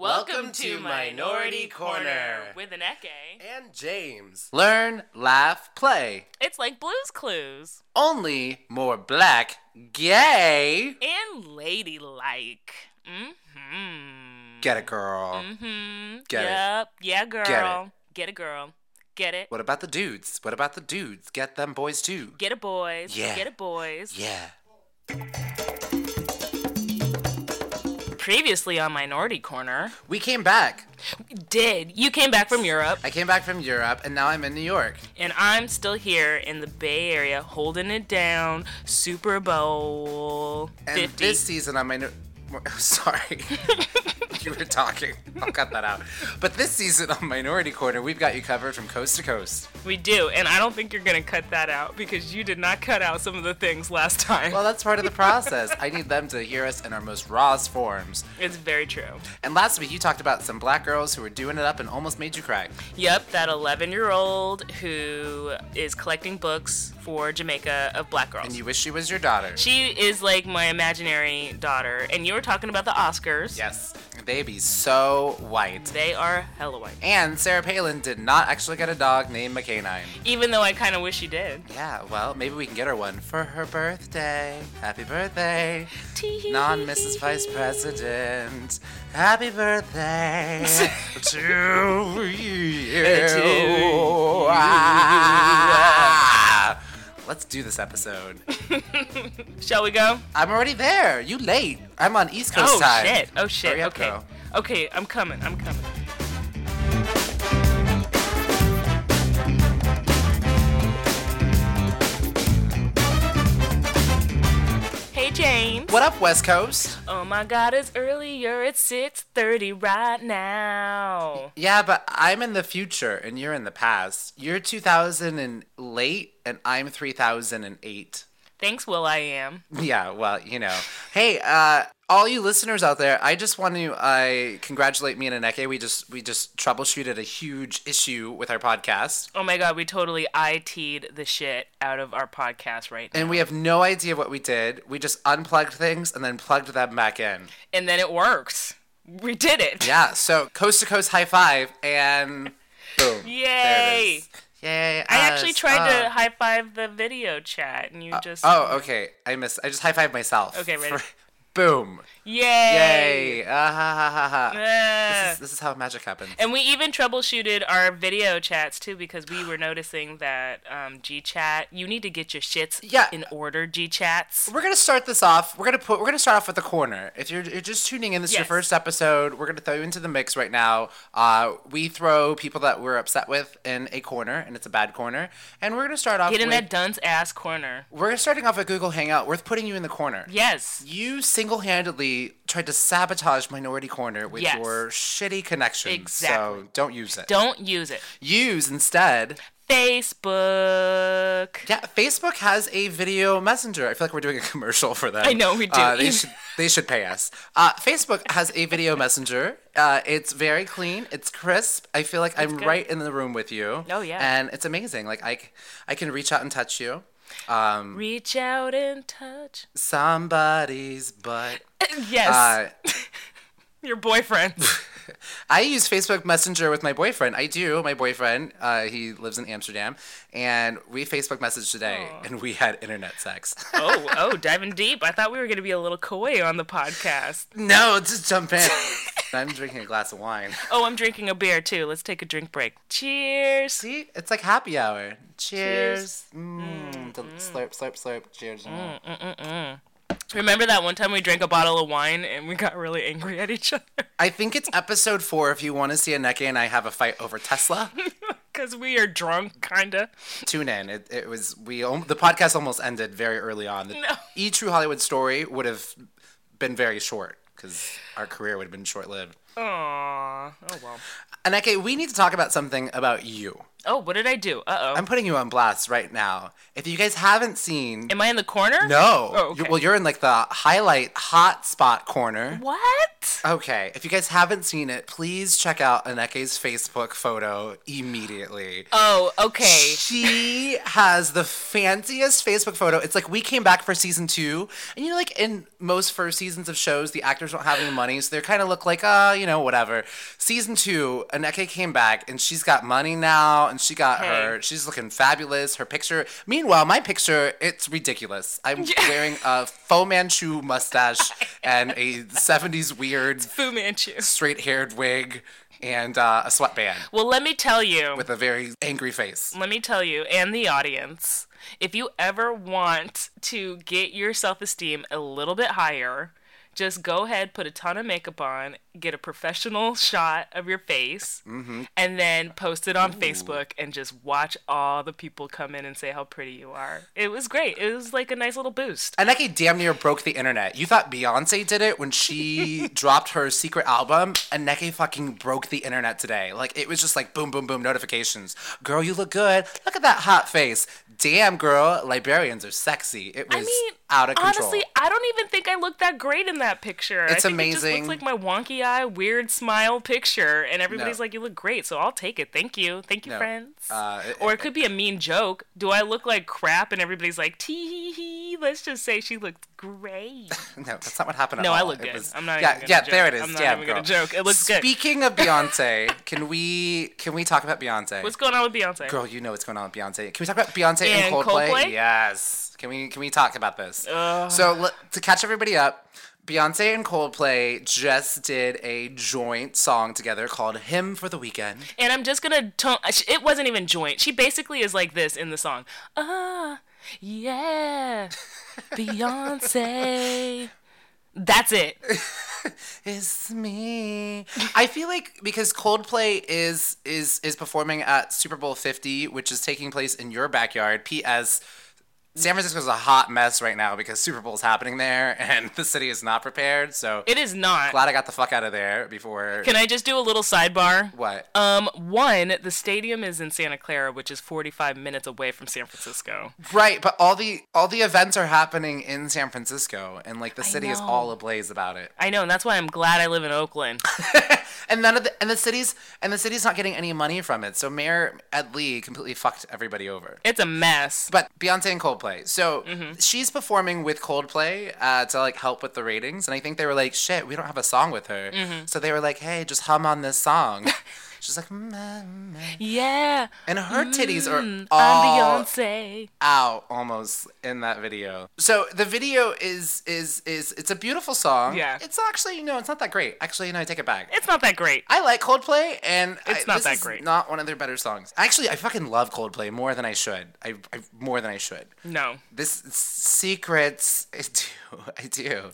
Welcome to Minority Corner with Aneke and James. Learn, laugh, play. It's like Blue's Clues. Only more black, gay, and ladylike. Mm-hmm. Get it, girl. Mm-hmm. Get yep. It. Yeah, girl. Get it. Get it, girl. Get it. What about the dudes? What about the dudes? Get them boys too. Get it, boys. Yeah. Get it, boys. Yeah. Previously on Minority Corner. We came back. We did. You came back from Europe. I came back from Europe, and now I'm in New York. And I'm still here in the Bay Area, holding it down. Super Bowl 50. And this season on Sorry. You were talking. I'll cut that out. But this season on Minority Corner, we've got you covered from coast to coast. We do, and I don't think you're going to cut that out because you did not cut out some of the things last time. Well, that's part of the process. I need them to hear us in our most rawest forms. It's very true. And last week, you talked about some black girls who were doing it up and almost made you cry. Yep, that 11-year-old who is collecting books for Jamaica of black girls. And you wish she was your daughter. She is like my imaginary daughter. And you were talking about the Oscars. Yes. They be so white. They are hella white. And Sarah Palin did not actually get a dog named McCanine. Even though I kind of wish she did. Yeah, well, maybe we can get her one for her birthday. Happy birthday, non-Mrs. Vice President. Happy birthday to you. Let's do this episode. Shall we go? I'm already there. You late. I'm on East Coast time. Oh shit. Hurry up, Okay. girl. Okay, I'm coming. Hey James. What up, West Coast? Oh my God, it's earlier. It's 6:30 right now. Yeah, but I'm in the future and you're in the past. You're 2000 and late and I'm 3008. Thanks, Will I Am. Yeah, well, you know. Hey, all you listeners out there, I just want to congratulate me and Aneke. We just troubleshooted a huge issue with our podcast. Oh my God, we totally IT'd the shit out of our podcast right now. And we have no idea what we did. We just unplugged things and then plugged them back in. And then it works. We did it. Yeah, so coast to coast high five and boom. Yay. There it is. Yay. I actually tried to high five the video chat and you just... Oh, okay. I just high fived myself. Okay, ready? Boom. Yay. Yay. Ha ha ha ha. This is how magic happens. And we even troubleshooted our video chats too because we were noticing that GChat, you need to get your shits in order, GChats. We're gonna start this off. We're gonna start off with the corner. If you're just tuning in, this is your first episode. We're gonna throw you into the mix right now. We throw people that we're upset with in a corner, and it's a bad corner. And we're gonna start off. Get in that dunce ass corner. We're starting off with Google Hangout. We're putting you in the corner. Yes. You single-handedly tried to sabotage Minority Corner with your shitty connections. Exactly. So don't use it. Don't use it. Use instead Facebook. Yeah, Facebook has a video messenger. I feel like we're doing a commercial for them. I know, we do. They should pay us. Facebook has a video messenger. It's very clean. It's crisp. I feel like I'm right in the room with you. Oh, yeah. And it's amazing. Like, I can reach out and touch you. Reach out and touch somebody's butt. Yes. Your boyfriend. I use Facebook Messenger with my boyfriend. I do. My boyfriend, he lives in Amsterdam, and we Facebook messaged today, and we had internet sex. oh, diving deep. I thought we were going to be a little coy on the podcast. No, just jump in. I'm drinking a glass of wine. Oh, I'm drinking a beer, too. Let's take a drink break. Cheers. See? It's like happy hour. Cheers. Slurp, slurp, slurp. Cheers. Remember that one time we drank a bottle of wine and we got really angry at each other? I think it's episode 4 if you want to see Aneke and I have a fight over Tesla. Because we are drunk, kind of. Tune in. The podcast almost ended very early on. No. True Hollywood Story would have been very short because our career would have been short-lived. Aww. Oh, well. Aneke, we need to talk about something about you. Oh, what did I do? Uh-oh. I'm putting you on blast right now. If you guys haven't seen... Am I in the corner? No. Oh, okay. You're in like the highlight hot spot corner. What? Okay. If you guys haven't seen it, please check out Aneke's Facebook photo immediately. Oh, okay. She has the fanciest Facebook photo. It's like we came back for season 2. And like in most first seasons of shows, the actors don't have any money, so they kind of look like, whatever. Season 2, Aneke came back, and she's got money now, and she's looking fabulous. Her picture, meanwhile, my picture, it's ridiculous. I'm wearing a Fu Manchu mustache and a 70s weird Fu Manchu straight-haired wig. And a sweatband. Well, let me tell you. With a very angry face. Let me tell you, and the audience, if you ever want to get your self-esteem a little bit higher, just go ahead, put a ton of makeup on, get a professional shot of your face, and then post it on Facebook and just watch all the people come in and say how pretty you are. It was great. It was like a nice little boost. Aneke damn near broke the internet. You thought Beyonce did it when she dropped her secret album? Aneke fucking broke the internet today. Like, it was just like boom, boom, boom, notifications. Girl, you look good. Look at that hot face. Damn, girl, Liberians are sexy. It was out of control. Honestly, I don't even think I looked that great in that picture. It's amazing. It just looks like my wonky eye, weird smile picture, and everybody's like, you look great, so I'll take it. Thank you. Thank you, friends. Or it could be a mean joke. Do I look like crap? And everybody's like, tee-hee-hee. Let's just say she looks great. No, that's not what happened at all. No, I look good. I'm not even gonna joke. There it is. I'm not even going to joke. It looks good. Speaking of Beyonce, can we talk about Beyonce? What's going on with Beyonce? Girl, you know what's going on with Beyonce. Can we talk about Beyonce and Coldplay? Yes. Can we talk about this? So to catch everybody up, Beyonce and Coldplay just did a joint song together called Hymn for the Weekend. And I'm just going to it wasn't even joint. She basically is like this in the song. Yeah. Beyonce. That's it. It's me. I feel like because Coldplay is performing at Super Bowl 50, which is taking place in your backyard. P.S. San Francisco's a hot mess right now because Super Bowl's happening there and the city is not prepared. So it is not. Glad I got the fuck out of there before. Can I just do a little sidebar? What? One, the stadium is in Santa Clara, which is 45 minutes away from San Francisco. Right, but all the events are happening in San Francisco, and like the city is all ablaze about it. I know, and that's why I'm glad I live in Oakland. And the city's not getting any money from it. So Mayor Ed Lee completely fucked everybody over. It's a mess. But Beyonce and Coldplay. So she's performing with Coldplay to like help with the ratings, and I think they were like, shit, we don't have a song with her. So they were like, hey, just hum on this song. She's like, yeah. And her titties are all I'm Beyonce. Out almost in that video. So the video is it's a beautiful song. Yeah. It's actually, it's not that great. Actually, I take it back. It's not that great. I like Coldplay, and it's not that great. Not one of their better songs. Actually, I fucking love Coldplay more than I should. I more than I should. No. This Secrets. I do.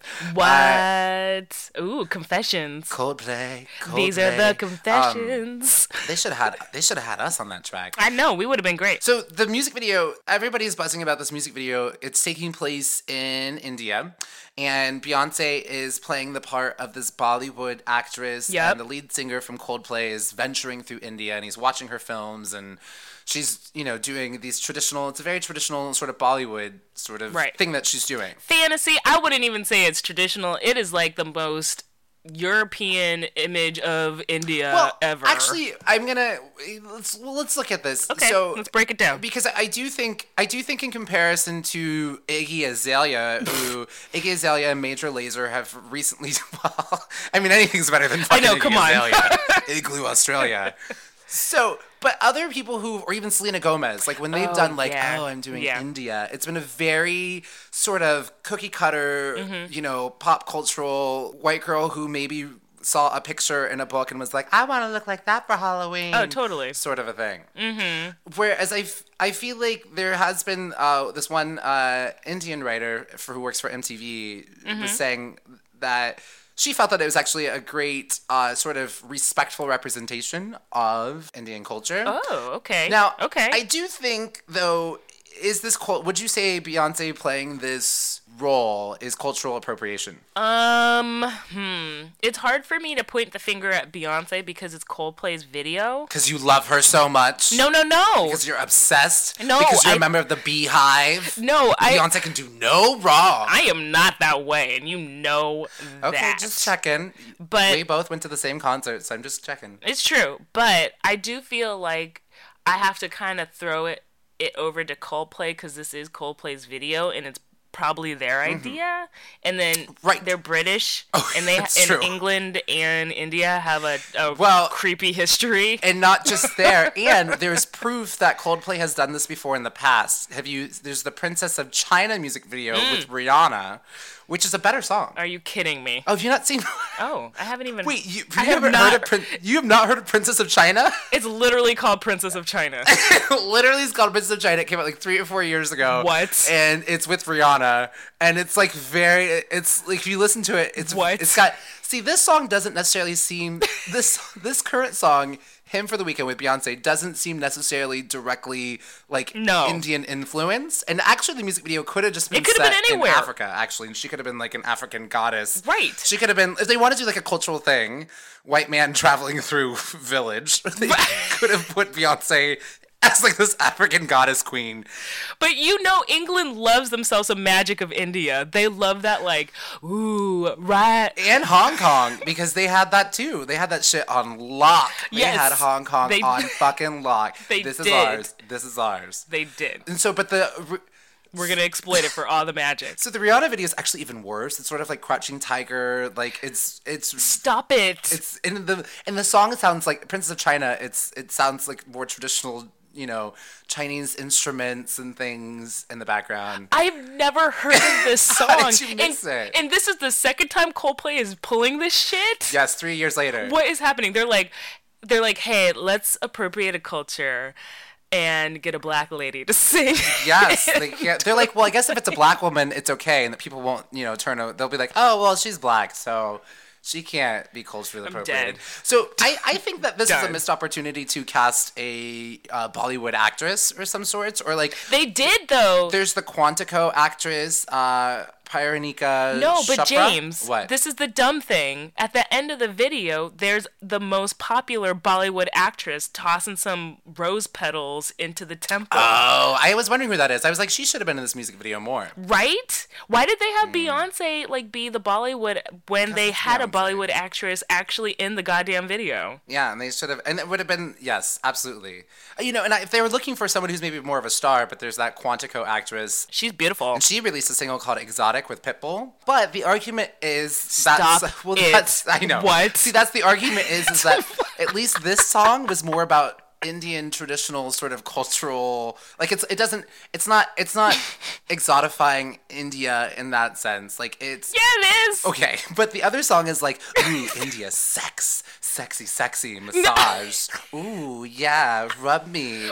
What? Ooh, confessions. Coldplay. These are the confessions. They should have had us on that track. I know, we would have been great. So the music video, everybody's buzzing about this music video. It's taking place in India, and Beyonce is playing the part of this Bollywood actress, and the lead singer from Coldplay is venturing through India, and he's watching her films, and she's, doing these it's a very traditional sort of Bollywood sort of thing that she's doing. Fantasy, I wouldn't even say it's traditional. It is like the most European image of India ever. Actually, let's look at this. Okay, so let's break it down. Because I do think in comparison to Iggy Azalea, who Iggy Azalea and Major Lazer have recently. Well, I mean, anything's better than fucking Iggy Azalea. Igloo Australia. So, but other people or even Selena Gomez, like when they've done I'm doing India, it's been a very sort of cookie cutter, pop cultural white girl who maybe saw a picture in a book and was like, I want to look like that for Halloween. Oh, totally. Sort of a thing. Whereas I feel like there has been this one Indian writer who works for MTV was saying that she felt that it was actually a great sort of respectful representation of Indian culture. Oh, okay. Now, I do think, though, would you say Beyonce playing this role is cultural appropriation? It's hard for me to point the finger at Beyonce because it's Coldplay's video. Because you love her so much? No. Because you're obsessed? No. Because you're a member of the Beehive? No, Beyonce can do no wrong. I am not that way, and you know that. Okay, just checking. But we both went to the same concert, so I'm just checking. It's true, but I do feel like I have to kind of throw it over to Coldplay because this is Coldplay's video, and it's probably their idea, and then Right. they're British, Oh, and they that's in true. England and India have a Well, creepy history. And not just there, and there's proof that Coldplay has done this before in the past. There's the Princess of China music video with Rihanna, which is a better song. Are you kidding me? Oh, have you not seen? Oh, I haven't even. Wait, you I have haven't not- heard of you have not heard of Princess of China? It's literally called Princess of China. Literally, it's called Princess of China. It came out like 3 or 4 years ago. What? And it's with Rihanna, and it's like it's like if you listen to it, What? it's got. See, this song doesn't necessarily seem this current song. Him for the Weekend with Beyonce doesn't seem necessarily directly like No. Indian influence, and actually the music video could have just been It could have set been anywhere. in Africa, actually, and she could have been like an African goddess. Right. She could have been if they want to do like a cultural thing, white man traveling through village. They could have put Beyonce as like this African goddess queen. But England loves themselves some magic of India. They love that, like, ooh, right. And Hong Kong, because they had that too. They had that shit on lock. They Yes, had Hong Kong they on fucking lock. They this is did. ours. This is ours. They did. And so, but We're going to exploit it for all the magic. so the Rihanna video is actually even worse. It's sort of like Crouching Tiger. Like it's Stop it. it's in the song. It sounds like Princess of China. It sounds like more traditional, Chinese instruments and things in the background. I've never heard of this song. How did you miss and, it? and this is the second time Coldplay is pulling this shit? Yes, 3 years later. What is happening? They're like, hey, let's appropriate a culture and get a black lady to sing. Yes, they can't. They're like, well, I guess if it's a black woman, it's okay, and that people won't, they'll be like, oh, well, she's black, so she can't be culturally appropriated. dead. So I think that this is a Done. missed opportunity to cast a Bollywood actress or some sorts, or like They did, though. there's the Quantico actress, Pyranika No, but Chopra. James, What? this is the dumb thing. At the end of the video, there's the most popular Bollywood actress tossing some rose petals into the temple. Oh, I was wondering who that is. I was like, she should have been in this music video more. Right? Why did they have Beyonce be the Bollywood when they it's had a Beyonce. Bollywood actress actually in the goddamn video? Yeah, and they should have, and it would have been, yes, absolutely. And if they were looking for someone who's maybe more of a star, but there's that Quantico actress, She's beautiful. and she released a single called Exotic with Pitbull. But the argument is Stop it. that's I know. What? See, that's the argument is that at least this song was more about Indian traditional sort of cultural, like it's not exotifying India in that sense. Like it's Yeah, it is. okay, but the other song is like, ooh, India, sexy massage. Ooh, yeah, rub me,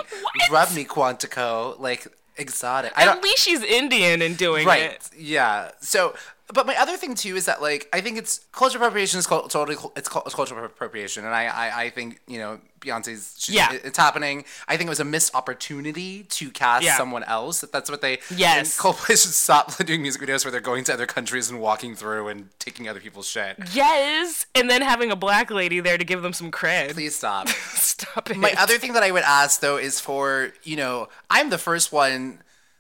Quantico, like exotic. At least she's Indian and doing Right. it. Yeah. So, but my other thing too is that like I think it's cultural appropriation is it's cultural appropriation, and I think Beyonce's Yeah. it's happening. I think it was a missed opportunity to cast Yeah. someone else. If that's what they Yes. and Coldplay should stop doing music videos where they're going to other countries and walking through and taking other people's shit. Yes, and then having a black lady there to give them some cred. Please stop. Stop it. My other thing that I would ask though is for I'm the first one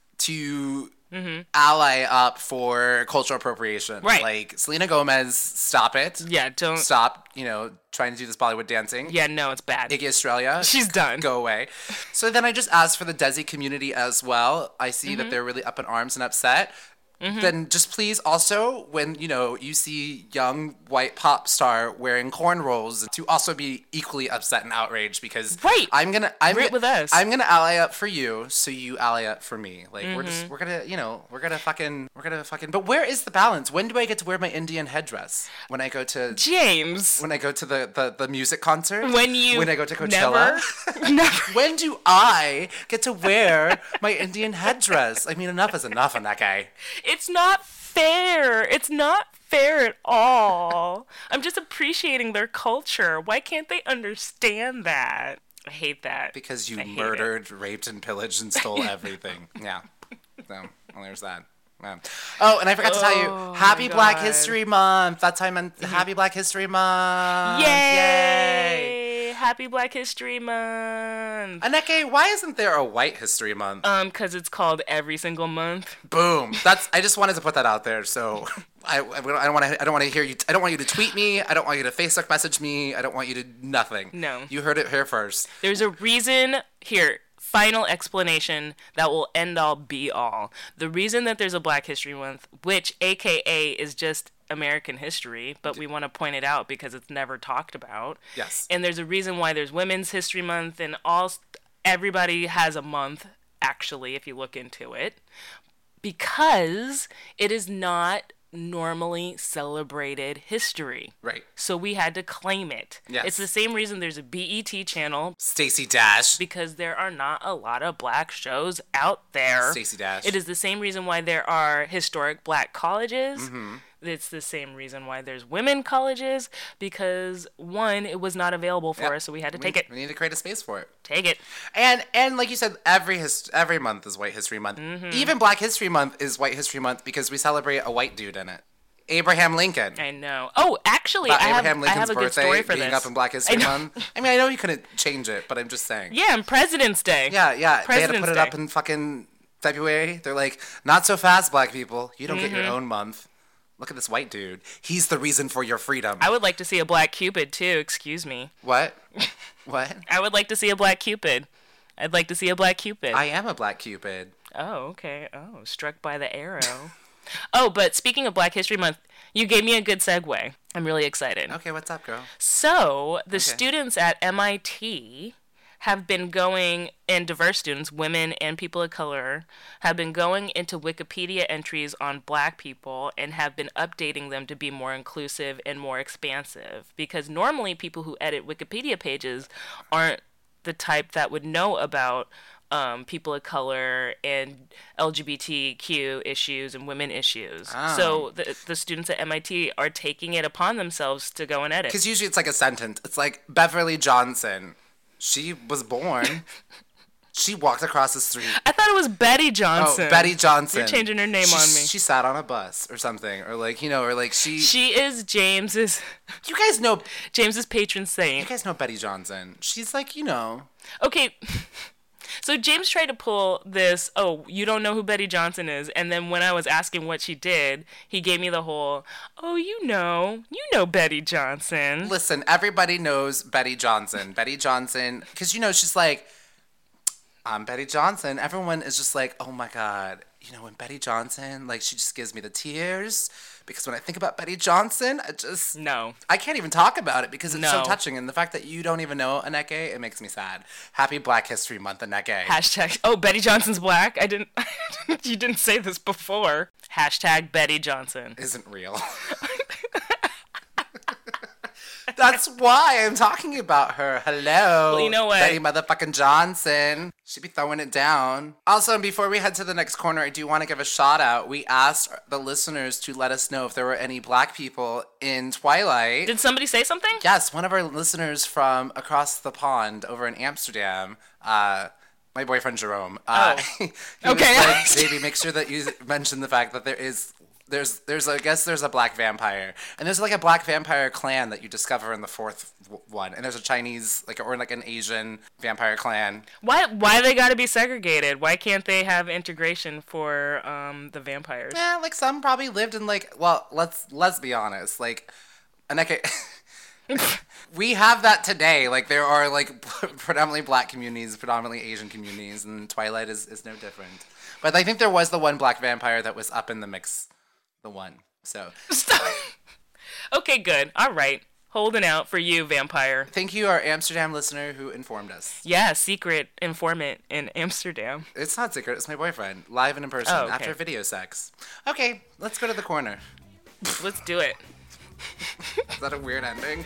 to ally up for cultural appropriation. Right. Like Selena Gomez, stop it. Yeah, don't. Stop, trying to do this Bollywood dancing. Yeah, no, it's bad. Iggy Australia. She's done. Go away. So then I just asked for the Desi community as well. I see Mm-hmm. that they're really up in arms and upset. Then just please also, when you see young white pop star wearing cornrows, to also be equally upset and outraged because Right. I'm gonna with us. I'm gonna ally up for you, so you ally up for me. Like we're gonna fucking. But where is the balance? When do I get to wear my Indian headdress? When I go to James, the music concert? when I go to Coachella? never. When do I get to wear my Indian headdress? I mean, enough is enough on that guy. It's not fair. It's not fair at all. I'm just appreciating their culture. Why can't they understand that? I hate that. Because you I hate murdered, raped, and pillaged and stole everything. Yeah. So, well, there's that. Yeah. Oh, and I forgot to tell you, Happy my Black God. History Month. That's how I meant Happy Black History Month. Yay! Happy Black History Month. Aneke, why isn't there a White History Month? Because it's called every single month. Boom. I just wanted to put that out there. So I don't want to hear you. I don't want you to tweet me. I don't want you to Facebook message me. I don't want you to nothing. No. You heard it here first. There's a reason. Here, final explanation that will end all be all. The reason that there's a Black History Month, which AKA is just American history, but we want to point it out because it's never talked about. Yes. And there's a reason why there's Women's History Month, and everybody has a month, actually, if you look into it, because it is not normally celebrated history. Right. So we had to claim it. Yes. It's the same reason there's a BET channel. Stacey Dash. Because there are not a lot of Black shows out there. Stacey Dash. It is the same reason why there are historic Black colleges. Mm-hmm. It's the same reason why there's women colleges, because one, it was not available for us, so we had to take it. We need to create a space for it. Take it. And like you said, every month is White History Month. Mm-hmm. Even Black History Month is White History Month because we celebrate a white dude in it. Abraham Lincoln. I know. Oh, actually, I have a good story for being this. up in Black History Month. I mean, I know you couldn't change it, but I'm just saying. Yeah, and President's Day. Yeah. President's they had to put it Day. up in fucking February. They're like, not so fast, Black people. You don't get your own month. Look at this white dude. He's the reason for your freedom. I would like to see a Black Cupid, too. Excuse me. What? What? I would like to see a Black Cupid. I'd like to see a Black Cupid. I am a Black Cupid. Oh, okay. Oh, struck by the arrow. Oh, but speaking of Black History Month, you gave me a good segue. I'm really excited. Okay, what's up, girl? So, the students at MIT have been going, and diverse students, women and people of color, have been going into Wikipedia entries on Black people and have been updating them to be more inclusive and more expansive. Because normally people who edit Wikipedia pages aren't the type that would know about people of color and LGBTQ issues and women issues. Oh. So the students at MIT are taking it upon themselves to go and edit. Because usually it's like a sentence. It's like Beverly Johnson. She was born. She walked across the street. I thought it was Betty Johnson. Oh, Betty Johnson. You're changing her name on me. She sat on a bus or something. Or like, or like she... She is James's... You guys know... James's patron saint. You guys know Betty Johnson. She's like, Okay... So James tried to pull this, you don't know who Betty Johnson is, and then when I was asking what she did, he gave me the whole, you know Betty Johnson. Listen, everybody knows Betty Johnson. Betty Johnson, because, she's like, I'm Betty Johnson. Everyone is just like, oh my God, when Betty Johnson, like, she just gives me the tears. Because when I think about Betty Johnson, I can't even talk about it because it's so touching. And the fact that you don't even know Aneke, it makes me sad. Happy Black History Month, Aneke. Hashtag, Betty Johnson's black. You didn't say this before. Hashtag Betty Johnson. Isn't real. That's why I'm talking about her. Hello. Well, you know what? Betty motherfucking Johnson. She be throwing it down. Also, before we head to the next corner, I do want to give a shout out. We asked the listeners to let us know if there were any Black people in Twilight. Did somebody say something? Yes, one of our listeners from across the pond over in Amsterdam, my boyfriend Jerome. He okay. was like, baby, make sure that you mention the fact that there's a black vampire, and there's like a black vampire clan that you discover in the fourth one, and there's a Chinese or an Asian vampire clan. Why they gotta be segregated? Why can't they have integration for the vampires? Yeah, like some probably lived in let's be honest, like Aneke. We have that today. Like there are like predominantly black communities, predominantly Asian communities, and Twilight is no different. But I think there was the one black vampire that was up in the mix. The one. So. Stop. Okay, good. All right. Holding out for you, vampire. Thank you, our Amsterdam listener who informed us. Yeah, secret informant in Amsterdam. It's not secret. It's my boyfriend. Live and in person after video sex. Okay, let's go to the corner. Let's do it. Is that a weird ending?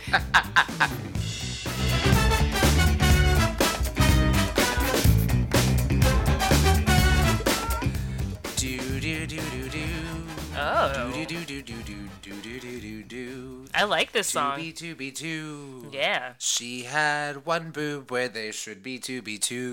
Oh. I like this song. To be two. Yeah. She had one boob where there should be two.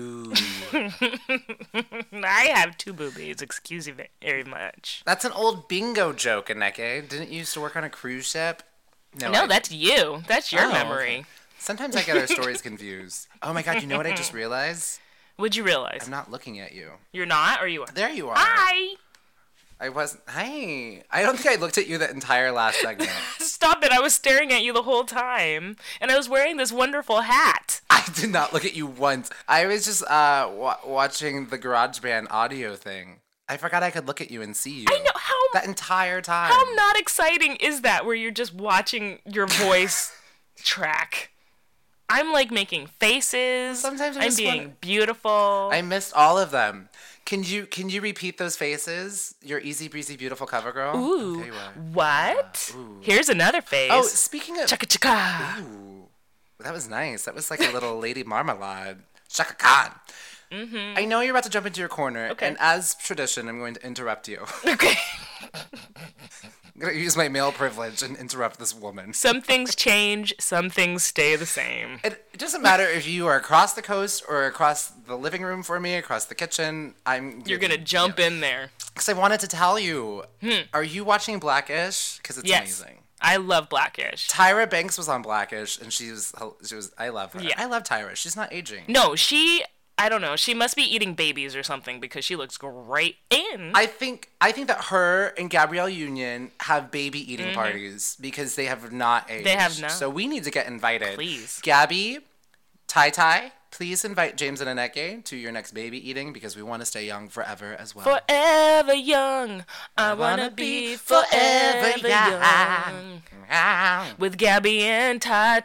I have two boobies. Excuse you very much. That's an old bingo joke, Aneke. Didn't you used to work on a cruise ship? No, that's you. That's your memory. Okay. Sometimes I get our stories confused. Oh my God, you know what I just realized? What'd you realize? I'm not looking at you. You're not, or you are? There you are. Hi! I wasn't. Hey, I don't think I looked at you the entire last segment. Stop it! I was staring at you the whole time, and I was wearing this wonderful hat. I did not look at you once. I was just watching the GarageBand audio thing. I forgot I could look at you and see you. I know how that entire time. How not exciting is that? Where you're just watching your voice track. I'm like making faces. Sometimes I'm being beautiful. I missed all of them. Can you repeat those faces? Your easy breezy beautiful cover girl. Ooh, what? Ooh. Here's another face. Oh, speaking of Chaka chaka. Ooh, that was nice. That was like a little Lady Marmalade. Chaka Khan. Mm-hmm. I know you're about to jump into your corner, okay. And as tradition, I'm going to interrupt you. Okay. I'm going to use my male privilege and interrupt this woman. Some things change, some things stay the same. It doesn't matter if you are across the coast or across the living room for me, across the kitchen. You're going to jump in there. Because I wanted to tell you, Are you watching Blackish? Because it's amazing. I love Blackish. Tyra Banks was on Blackish, and she was. I love her. Yeah. I love Tyra. She's not aging. No, I don't know. She must be eating babies or something because she looks great. And I think that her and Gabrielle Union have baby eating parties because they have not aged. They have not. So we need to get invited. Please. Gabby, Tai, please invite James and Anneke to your next baby eating because we want to stay young forever as well. Forever young. I want to be forever young. With Gabby and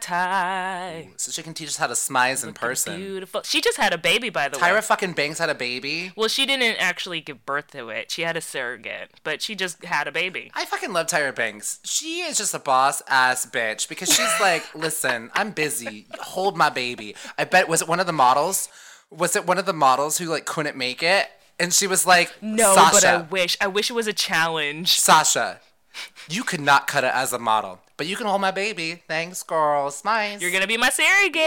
Tai. So she can teach us how to smize in person. Beautiful. She just had a baby, by the way. Tyra fucking Banks had a baby? Well, she didn't actually give birth to it. She had a surrogate, but she just had a baby. I fucking love Tyra Banks. She is just a boss-ass bitch because she's like, listen, I'm busy. Hold my baby. I bet, was it one of the models? Was it one of the models who, like, couldn't make it? And she was like, no, Sasha. But I wish it was a challenge. Sasha, you could not cut it as a model, but you can hold my baby. Thanks, girl. Smiles. You're gonna be my surrogate.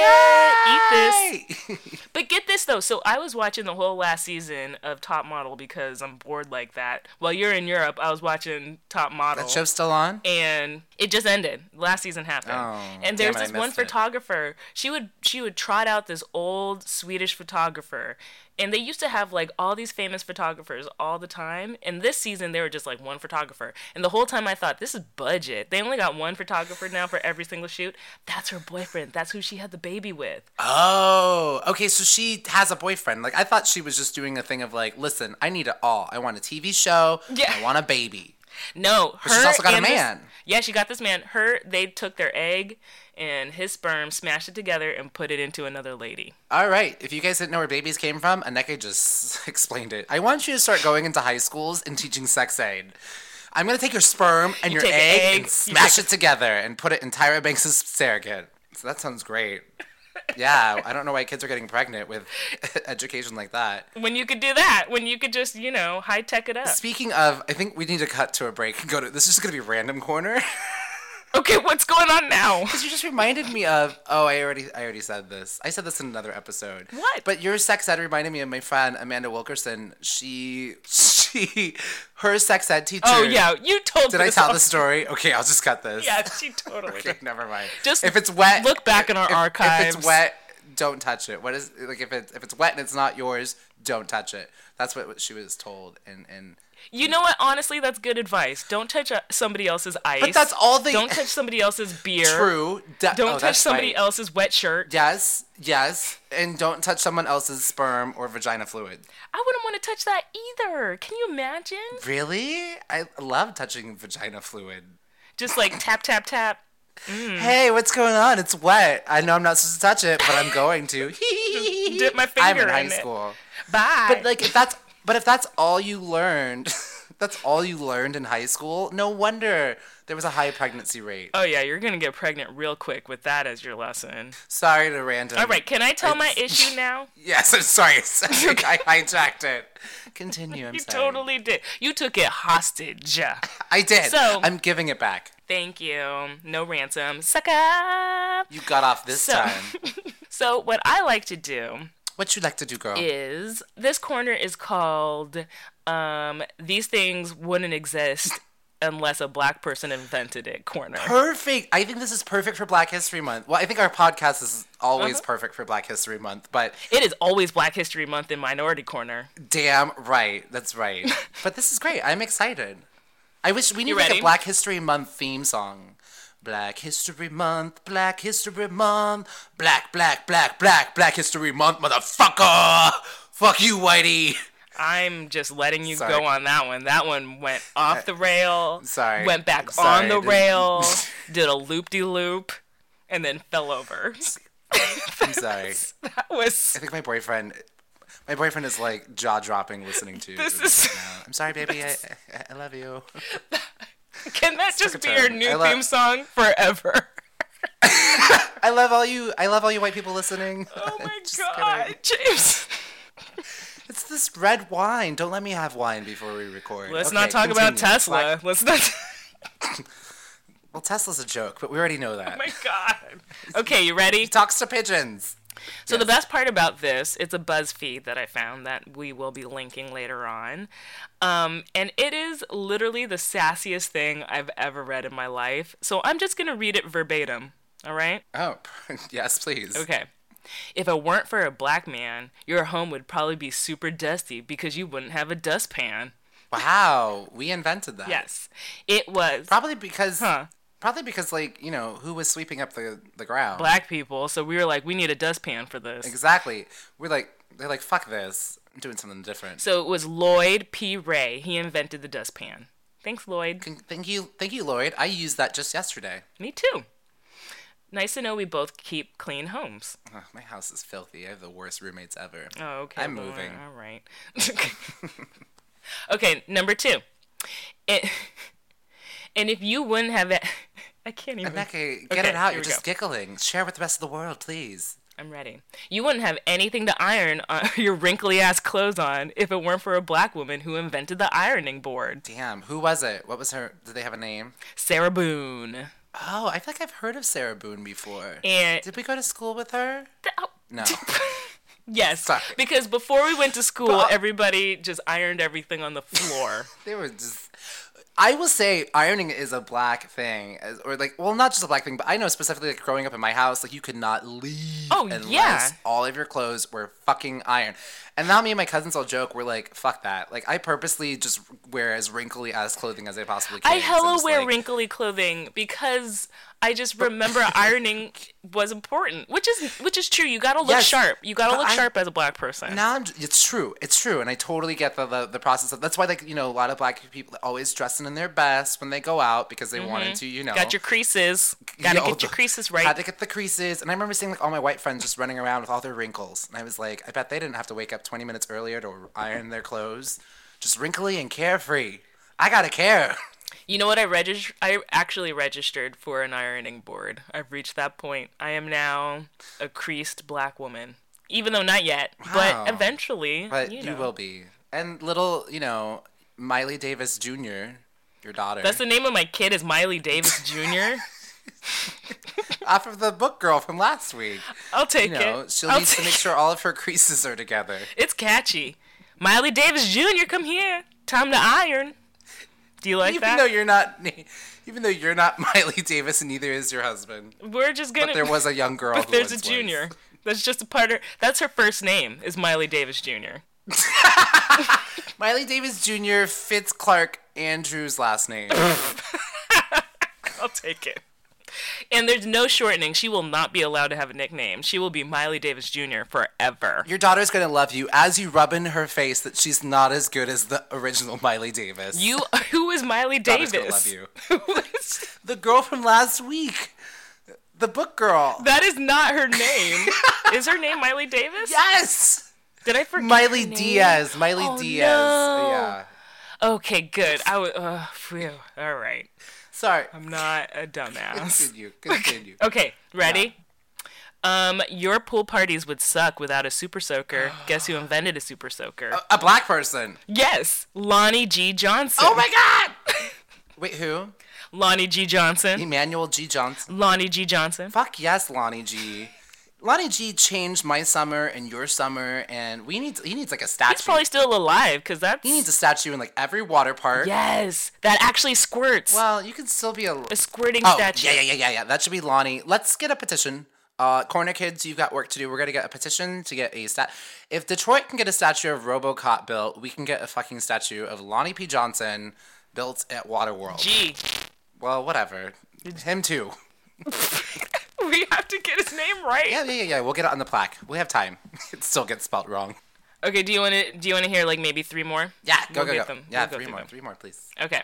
Yay! Eat this. But get this though. So I was watching the whole last season of Top Model because I'm bored like that. While you're in Europe, I was watching Top Model. That show's still on? And it just ended. Last season happened. Oh, and there's this one photographer. She would trot out this old Swedish photographer. And they used to have, like, all these famous photographers all the time. And this season, they were just, like, one photographer. And the whole time I thought, this is budget. They only got one photographer now for every single shoot. That's her boyfriend. That's who she had the baby with. Oh, okay. So she has a boyfriend. Like, I thought she was just doing a thing of, like, listen, I need it all. I want a TV show. Yeah. I want a baby. No. But she's also got a man. Yeah, she got this man. They took their egg and his sperm, smashed it together, and put it into another lady. All right. If you guys didn't know where babies came from, Anneke just explained it. I want you to start going into high schools and teaching sex ed. I'm going to take your sperm and your egg and smash it together and put it in Tyra Banks' surrogate. So that sounds great. Yeah, I don't know why kids are getting pregnant with education like that. When you could do that. When you could just, high-tech it up. Speaking of, I think we need to cut to a break and go to... This is just going to be Random Corner. Okay, what's going on now? Because you just reminded me of... Oh, I already said this. I said this in another episode. What? But your sex ed reminded me of my friend Amanda Wilkerson. Her sex ed teacher... Oh, yeah, you told me. Did I tell the story? Okay, I'll just cut this. Yeah, she totally Okay, never mind. Just if it's wet... Look back in our archives. If it's wet, don't touch it. What is... Like, if it's wet and it's not yours, don't touch it. That's what she was told in You know what? Honestly, that's good advice. Don't touch somebody else's ice. But that's all they... Don't touch somebody else's beer. True. Don't touch somebody else's wet shirt. Yes. And don't touch someone else's sperm or vagina fluid. I wouldn't want to touch that either. Can you imagine? Really? I love touching vagina fluid. Just like tap, tap, tap. Hey, what's going on? It's wet. I know I'm not supposed to touch it, but I'm going to. Just dip my finger I'm in high school. Bye. But like, if that's all you learned, that's all you learned in high school. No wonder there was a high pregnancy rate. Oh yeah, you're gonna get pregnant real quick with that as your lesson. Sorry to random. All right, can I tell my issue now? Yes, I'm sorry. I hijacked it. Continue. I'm sorry. You totally did. You took it hostage. I did. So I'm giving it back. Thank you. No ransom. Suck up. You got off this time. So what I like to do. What you like to do, girl? Is this corner is called These Things Wouldn't Exist Unless a Black Person Invented It corner. Perfect. I think this is perfect for Black History Month. Well, I think our podcast is always perfect for Black History Month, but... It is always Black History Month in Minority Corner. Damn right. That's right. But this is great. I'm excited. I wish we need like a Black History Month theme song Black History Month, Black History Month, Black, Black, Black, Black, Black History Month, motherfucker! Fuck you, Whitey! I'm just letting you Sorry. go on that one. That one went off the rail. Sorry. Went back Sorry, on the I rail. Did a loop-de-loop. And then fell over. I'm sorry. That was... I think my boyfriend is like jaw-dropping listening to This this is- right now. I'm sorry, baby. I love you. Can that just took a be your turn. new theme song forever? I love all you white people listening. Oh my Just god, kidding. James. It's this red wine. Don't let me have wine before we record. Let's Okay, not talk about continue. Tesla. Black- Let's not... Well, Tesla's a joke, but we already know that. Oh my god. Okay, you ready? He talks to pigeons. So the best part about this, it's a BuzzFeed that I found that we will be linking later on. And it is literally the sassiest thing I've ever read in my life. So I'm just going to read it verbatim. All right? Oh, yes, please. Okay. If it weren't for a black man, your home would probably be super dusty because you wouldn't have a dustpan. Wow, we invented that. Yes. It was Probably because, Huh. like, you know, who was sweeping up the ground? black people. So we were like, we need a dustpan for this. Exactly. They're like, fuck this. I'm doing something different. So it was Lloyd P. Ray. He invented the dustpan. Thanks, Lloyd. Thank you, Lloyd. I used that just yesterday. Me too. Nice to know we both keep clean homes. Ugh, my house is filthy. I have the worst roommates ever. Oh, okay. I'm well, moving. All right. Okay, number 2. And if you wouldn't have it, I can't even. Anneke, get Okay, it out. here You're we just go. giggling. Share with the rest of the world, please. I'm ready. You wouldn't have anything to iron your wrinkly ass clothes on if it weren't for a black woman who invented the ironing board. Damn, who was it? What was her? Did they have a name? Sarah Boone. Oh, I feel like I've heard of Sarah Boone before. And Did we go to school with her? oh, No. yes, Sorry. because before we went to school, But- everybody just ironed everything on the floor. They were just. I will say ironing is a black thing, or like, well, not just a black thing, but I know specifically like growing up in my house, like you could not leave Oh, unless yeah. all of your clothes were fucking ironed. And now me and my cousins all joke, we're like, fuck that. Like I purposely just wear as wrinkly as clothing as I possibly can. I hella just, wear like, wrinkly clothing because I just remember ironing was important, which is true. You gotta look Yes, sharp. You gotta but look I- sharp as a black person. Now it's true, and I totally get the process of. That's why, like, you know, a lot of black people always dressing in their best when they go out because they wanted to, you know, Got your creases. Gotta Yo, get your creases right. Had to get the creases, and I remember seeing like all my white friends just running around with all their wrinkles, and I was like, I bet they didn't have to wake up 20 minutes earlier to iron their clothes, just wrinkly and carefree. I gotta care. You know what? I actually registered for an ironing board. I've reached that point. I am now a creased black woman. Even though not yet, Wow. but eventually, But you you know. will be. And little, you know, Miley Davis Jr., your daughter. That's the name of my kid is Miley Davis Jr. Off of the book girl from last week. I'll take You know, it. she'll I'll need to take make sure all of her creases are together. It's catchy. Miley Davis Jr., come here. Time to iron. Do you like Even that? though you're not Miley Davis and neither is your husband. We're just gonna. But there was a young girl But who there's a once junior. That's just a part of. That's her first name. Is Miley Davis Jr. Miley Davis Jr. fits Clark Andrews' last name. I'll take it. And there's no shortening. She will not be allowed to have a nickname. She will be Miley Davis Jr. forever. Your daughter's gonna love you as you rub in her face that she's not as good as the original Miley Davis. Who is Miley Daughter's Davis? gonna love you. Who is- The girl from last week. The book girl. that is not her name. Is her name Miley Davis? Yes! Did I forget Miley her name? Diaz. Miley Oh, Diaz. no. Yeah. Okay, good. Phew. All right. Sorry. I'm not a dumbass. Continue. Okay, ready? Your pool parties would suck without a super soaker. Guess who invented a super soaker? A black person. Yes, Lonnie G. Johnson. Oh my god! Wait, who? Lonnie G. Johnson. Emmanuel G. Johnson. Lonnie G. Johnson. Fuck yes, Lonnie G. Lonnie G changed my summer and your summer, and he needs like a statue. He's probably still alive, because that's... He needs a statue in like every water park. Yes, that actually squirts. Well, you can still be A squirting Oh, statue. yeah. That should be Lonnie. Let's get a petition. Corner kids, you've got work to do. We're gonna get a petition to get a If Detroit can get a statue of RoboCop built, we can get a fucking statue of Lonnie P. Johnson built at Waterworld. G. Well, whatever. Him too. We have to get his name right. Yeah. We'll get it on the plaque. We have time. It still gets spelled wrong. Okay, do you want to hear like maybe 3 more? Yeah, go. Them. Yeah, we'll 3 more. 3 more, please. Okay.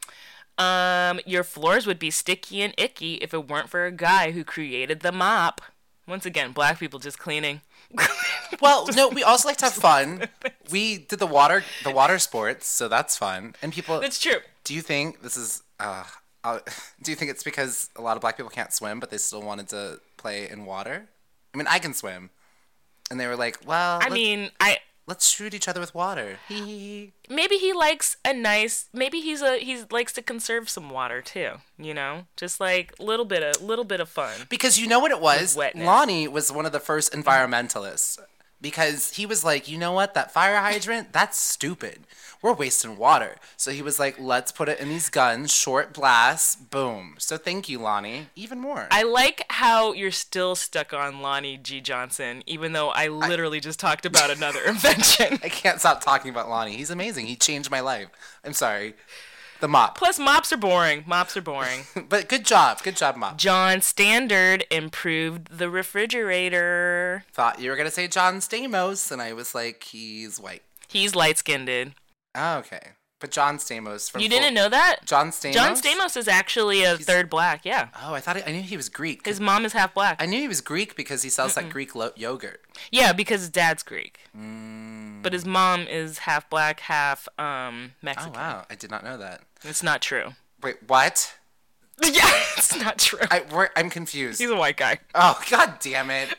Your floors would be sticky and icky if it weren't for a guy who created the mop. Once again, black people just cleaning. Well, no, we also like to have fun. We did the water sports, so that's fun. And people. That's true. Do you think this is? Do you think it's because a lot of black people can't swim, but they still wanted to play in water? I mean, I can swim, and they were like, "Well, let's shoot each other with water." Maybe he likes a nice. Maybe he likes to conserve some water too. You know, just like little bit of fun. Because you know what it was? Wetness. Lonnie was one of the first environmentalists. Because he was like, you know what? That fire hydrant, that's stupid. We're wasting water. So he was like, let's put it in these guns, short blasts, boom. So thank you, Lonnie. Even more. I like how you're still stuck on Lonnie G. Johnson, even though I literally just talked about another invention. I can't stop talking about Lonnie. He's amazing. He changed my life. I'm sorry. The mop. Plus, mops are boring. But good job. Good job, mop. John Standard improved the refrigerator. Thought you were going to say John Stamos, and I was like, he's white. He's light-skinned. Oh, okay. But John Stamos from... You didn't know that? John Stamos? John Stamos is actually a third black, yeah. Oh, I knew he was Greek. His mom is half black. I knew he was Greek because he sells that Greek yogurt. Yeah, because his dad's Greek. But his mom is half black, half Mexican. Oh, wow. I did not know that. It's not true. Wait, what? Yeah, it's not true. I'm confused. He's a white guy. Oh, god damn it.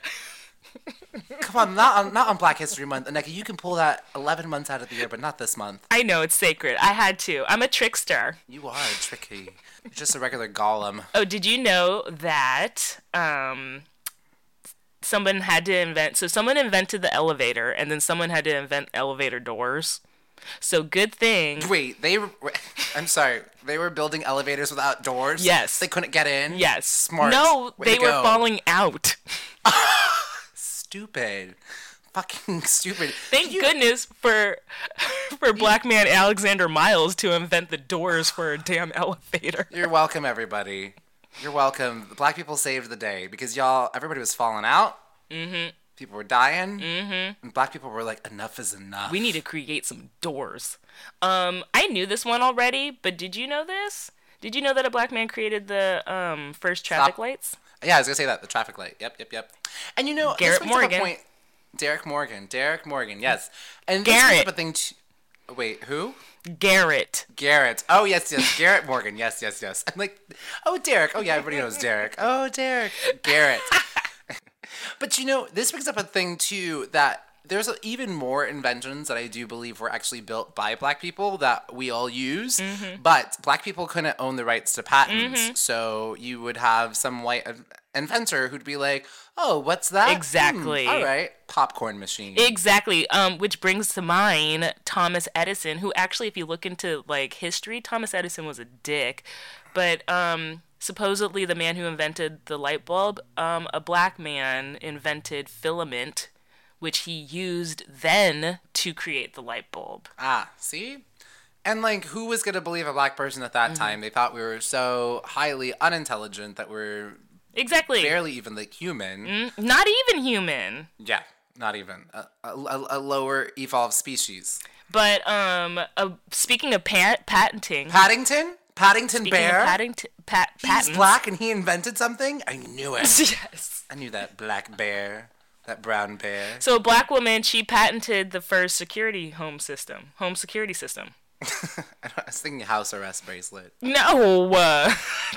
Come on, not on Black History Month. Anneka, you can pull that 11 months out of the year, but not this month. I know, it's sacred. I had to. I'm a trickster. You are tricky. You're just a regular golem. Oh, did you know that someone invented the elevator, and then someone had to invent elevator doors? So good thing. Wait, I'm sorry. They were building elevators without doors? Yes. They couldn't get in? Yes. Smart. No, Way they to were go. falling out. Stupid. Fucking stupid. Thank goodness for black man Alexander Miles to invent the doors for a damn elevator. You're welcome, everybody. You're welcome. The black people saved the day because everybody was falling out. Mm-hmm. People were dying. Mm-hmm. And black people were like, enough is enough. We need to create some doors. I knew this one already, but did you know this? Did you know that a black man created the first traffic lights? Yeah, I was going to say that. The traffic light. Yep. And you know, Garrett Morgan. Derek Morgan, yes. And Garrett. This brings up a thing wait, who? Garrett. Oh, yes. Garrett Morgan. Yes. I'm like, oh, Derek. Oh, yeah, everybody knows Derek. Oh, Derek. Garrett. But, you know, this brings up a thing, too, that there's even more inventions that I do believe were actually built by black people that we all use. Mm-hmm. But black people couldn't own the rights to patents. Mm-hmm. So you would have some white inventor who'd be like, oh, what's that? Exactly. All right. Popcorn machine. Exactly. Which brings to mind Thomas Edison, who actually, if you look into like history, Thomas Edison was a dick. But supposedly the man who invented the light bulb, a black man invented filament, which he used then to create the light bulb. Ah, see? And, like, who was going to believe a black person at that time? They thought we were so highly unintelligent that we're exactly barely even, like, human. Not even human. Yeah, not even. A lower evolved species. But, speaking of patenting... Paddington Bear? Patents. He's black and he invented something? I knew it. Yes. I knew that black bear. That brown bear. So a black woman, she patented the first home security system. I was thinking house arrest bracelet. No.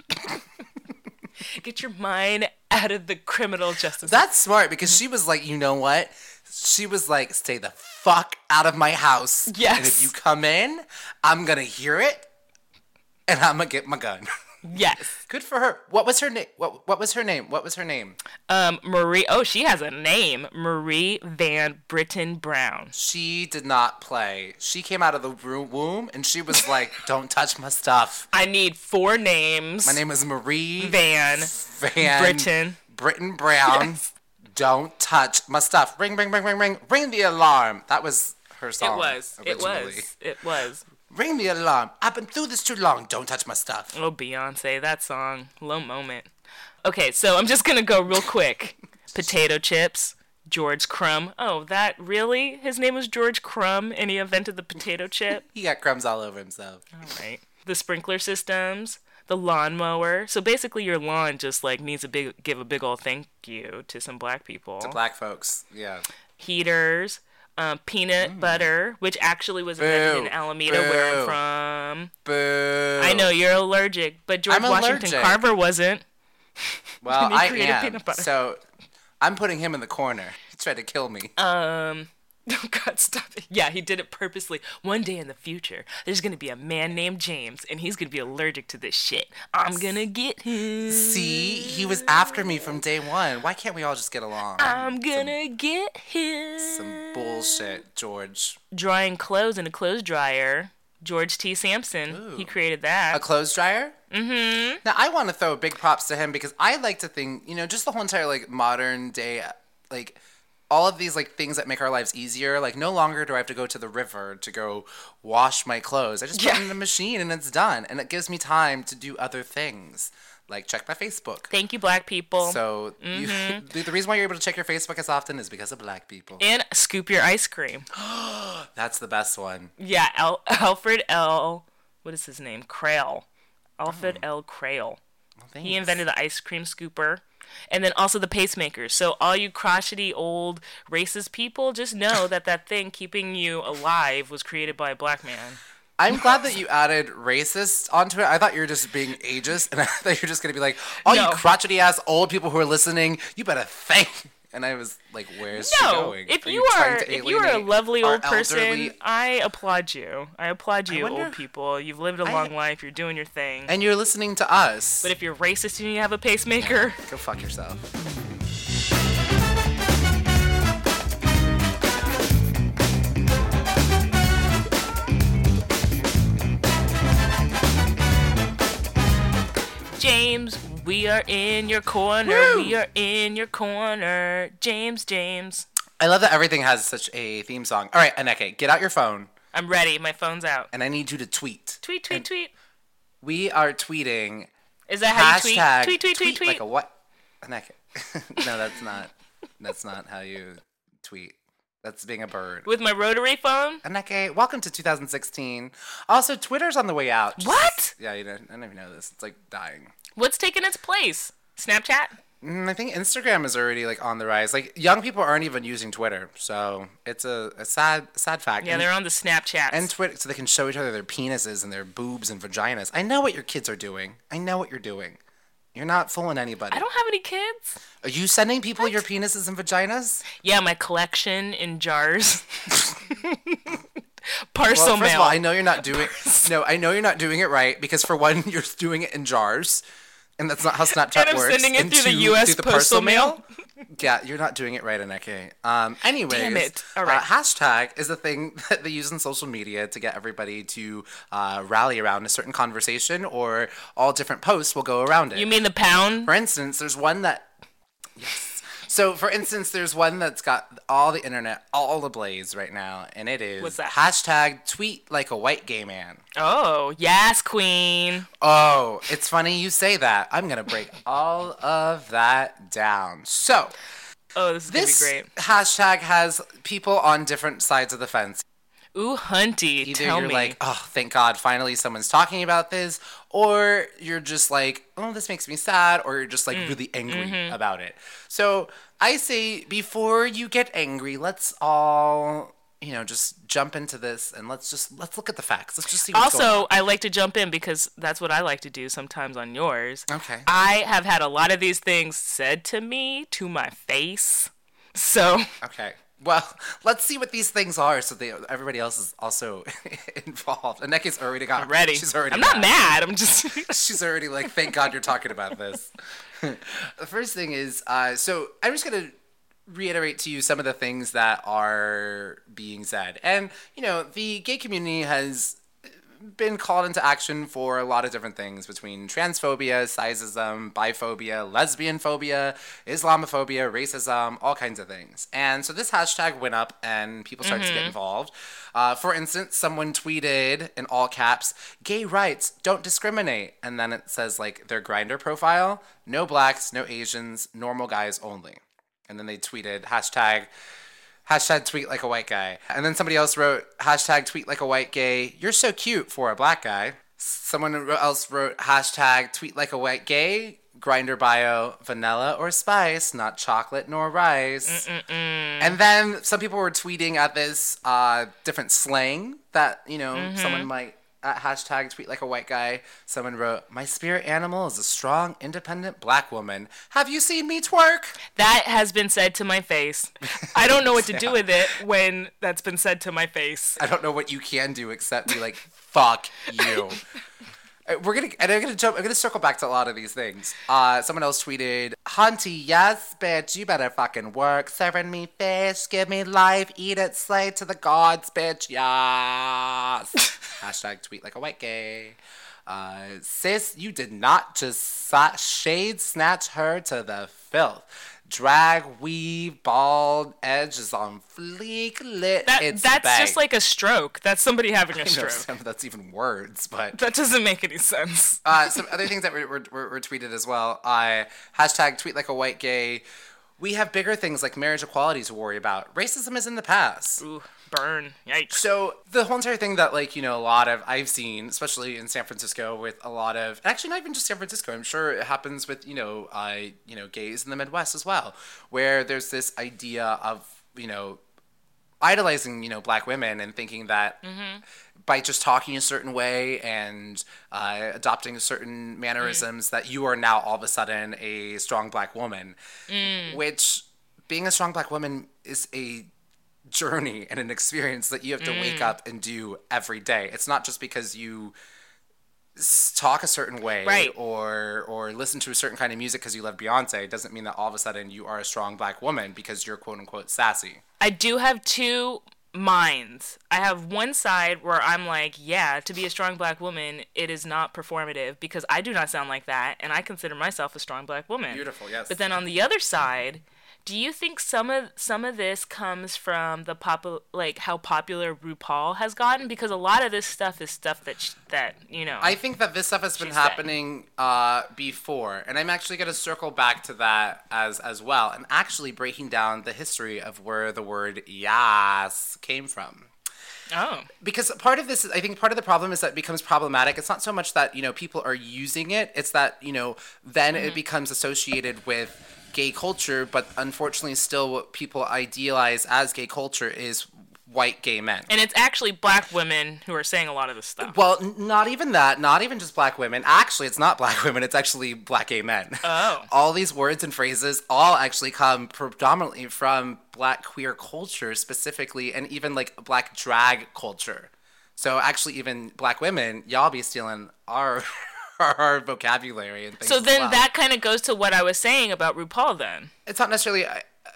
Get your mind out of the criminal justice. That's smart because she was like, you know what? She was like, stay the fuck out of my house. Yes. And if you come in, I'm going to hear it and I'm going to get my gun. Yes. Good for her. What was her name? What was her name? Marie. Oh, she has a name. Marie Van Britten Brown. She did not play. She came out of the womb and she was like, don't touch my stuff. I need 4 names. My name is Marie Van Britten Brown. Yes. Don't touch my stuff. Ring, ring, ring, ring, ring. Ring the alarm. That was her song. It was. Ring the alarm. I've been through this too long. Don't touch my stuff. Oh, Beyonce, that song. Low moment. Okay, so I'm just going to go real quick. Potato chips. George Crumb. Oh, that really? His name was George Crumb and he invented the potato chip? He got crumbs all over himself. All right. The sprinkler systems. The lawnmower. So basically your lawn just like needs to give a big old thank you to some black people. To black folks, yeah. Heaters. Peanut butter, which actually was invented in Alameda, where I'm from. Boo. I know you're allergic, but George Washington Carver wasn't. Well, I am. So I'm putting him in the corner. He tried to kill me. Oh God, stop it. Yeah, he did it purposely. One day in the future, there's going to be a man named James, and he's going to be allergic to this shit. I'm going to get him. See? He was after me from day one. Why can't we all just get along? I'm going to get him. Some bullshit, George. Drying clothes in a clothes dryer. George T. Sampson. Ooh. He created that. A clothes dryer? Mm-hmm. Now, I want to throw big props to him because I like to think, just the whole entire, modern day, all of these things that make our lives easier, no longer do I have to go to the river to go wash my clothes. I just put it in the machine and it's done. And it gives me time to do other things, like check my Facebook. Thank you, black people. So the reason why you're able to check your Facebook as often is because of black people. And scoop your ice cream. That's the best one. Yeah, Alfred L. What is his name? Crail. Alfred L. Crail. Well, he invented the ice cream scooper. And then also the pacemakers. So all you crotchety old racist people, just know that thing keeping you alive was created by a black man. I'm glad that you added racist onto it. I thought you were just being ageist, and I thought you were just going to be like, all you crotchety ass old people who are listening, you better thank. And I was like, where's she going? If you are a lovely old person, I applaud you. I applaud you, old people. You've lived a long life. You're doing your thing. And you're listening to us. But if you're racist and you have a pacemaker, go fuck yourself. James, we are in your corner. Woo! We are in your corner. James. I love that everything has such a theme song. All right, Aneke, get out your phone. I'm ready. My phone's out. And I need you to tweet. Tweet. We are tweeting. Is that how you tweet? Tweet. Like a what? Aneke. No, that's not. That's not how you tweet. That's being a bird. With my rotary phone? Aneke, welcome to 2016. Also, Twitter's on the way out. What? Yeah, I don't even know this. It's dying. What's taking its place? Snapchat? I think Instagram is already on the rise. Young people aren't even using Twitter, so it's a sad fact. Yeah, they're on the Snapchats. And Twitter, so they can show each other their penises and their boobs and vaginas. I know what your kids are doing. I know what you're doing. You're not fooling anybody. I don't have any kids. Are you sending people your penises and vaginas? Yeah, my collection in jars. Parcel mail. First of all, I know you're not doing. No, I know you're not doing it right because for one, you're doing it in jars, and that's not how Snapchat and I'm works. Sending it through the U.S. Postal mail. Yeah, you're not doing it right, Aneke. Anyways, damn it. All right. Hashtag is the thing that they use in social media to get everybody to rally around a certain conversation, or all different posts will go around it. You mean the pound? For instance, there's one that. Yes. So, for instance, there's one that's got all the internet all ablaze right now, and it is What's that? Hashtag tweet like a white gay man. Oh, yes, queen. Oh, it's funny you say that. I'm going to break all of that down. So, this is going to be great. Hashtag has people on different sides of the fence. Ooh, hunty, Either tell you're me. like, oh, thank God, finally someone's talking about this, or you're just like, oh, this makes me sad, or you're just really angry about it. So I say, before you get angry, let's all, just jump into this and let's look at the facts. Let's just see what's going on. Also, I like to jump in because that's what I like to do sometimes on yours. Okay. I have had a lot of these things said to me to my face. So. Okay. Well, let's see what these things are so everybody else is also involved. Aneke's already got ready. She's already I'm not mad. I'm just she's already like, thank God you're talking about this. The first thing is, so I'm just going to reiterate to you some of the things that are being said. And, the gay community has been called into action for a lot of different things, between transphobia, sizeism, biphobia, lesbian phobia, Islamophobia, racism, all kinds of things. And so this hashtag went up and people started to get involved. For instance, someone tweeted in all caps, "Gay rights, don't discriminate." And then it says like their Grindr profile, "No blacks, no Asians, normal guys only." And then they tweeted hashtag tweet like a white guy. And then somebody else wrote, hashtag tweet like a white gay. "You're so cute for a black guy." Someone else wrote, hashtag tweet like a white gay. Grindr bio, vanilla or spice, not chocolate nor rice. And then some people were tweeting at this different slang that, someone might, at hashtag tweet like a white guy, someone wrote, "My spirit animal is a strong, independent black woman. Have you seen me twerk?" That has been said to my face. I don't know what to do with it when that's been said to my face. I don't know what you can do except be like, fuck you. I'm gonna circle back to a lot of these things. Someone else tweeted, "Hunty, yes, bitch, you better fucking work. Serving me fish, give me life, eat it, slay to the gods, bitch, yes." Hashtag tweet like a white gay. "Sis, you did not just shade snatch her to the filth. Drag, weave, bald, edge is on fleek, lit, it's That's bang." just like a stroke. That's somebody having a stroke. That's even words, but... That doesn't make any sense. Some other things that were tweeted as well. Hashtag tweet like a white gay. "We have bigger things like marriage equality to worry about. Racism is in the past." Ooh, burn. Yikes. So the whole entire thing that, like, a lot of, I've seen, especially in San Francisco, with a lot of, actually not even just San Francisco, I'm sure it happens with, gays in the Midwest as well, where there's this idea of, idolizing, black women and thinking that by just talking a certain way and adopting certain mannerisms that you are now all of a sudden a strong black woman, which being a strong black woman is a journey and an experience that you have to wake up and do every day. It's not just because you talk a certain way, right, or listen to a certain kind of music because you love Beyonce. It doesn't mean that all of a sudden you are a strong black woman because you're quote unquote sassy. I do have two minds. I have one side where I'm like, yeah, to be a strong black woman, it is not performative because I do not sound like that and I consider myself a strong black woman. Beautiful, yes. But then on the other side, do you think some of this comes from the how popular RuPaul has gotten? Because a lot of this stuff is stuff that I think that this stuff has been happening before, and I'm actually going to circle back to that as well, and actually breaking down the history of where the word "yas" came from. Oh. Because part of this, I think part of the problem is that it becomes problematic. It's not so much that, people are using it. It's that, then it becomes associated with gay culture, but unfortunately still what people idealize as gay culture is white gay men. And it's actually black women who are saying a lot of this stuff. Well, not even that. Not even just black women. Actually, it's not black women. It's actually black gay men. Oh. All these words and phrases all actually come predominantly from black queer culture specifically, and even like black drag culture. So actually even black women, y'all be stealing our vocabulary and things. So then well. That kind of goes to what I was saying about RuPaul then. It's not necessarily,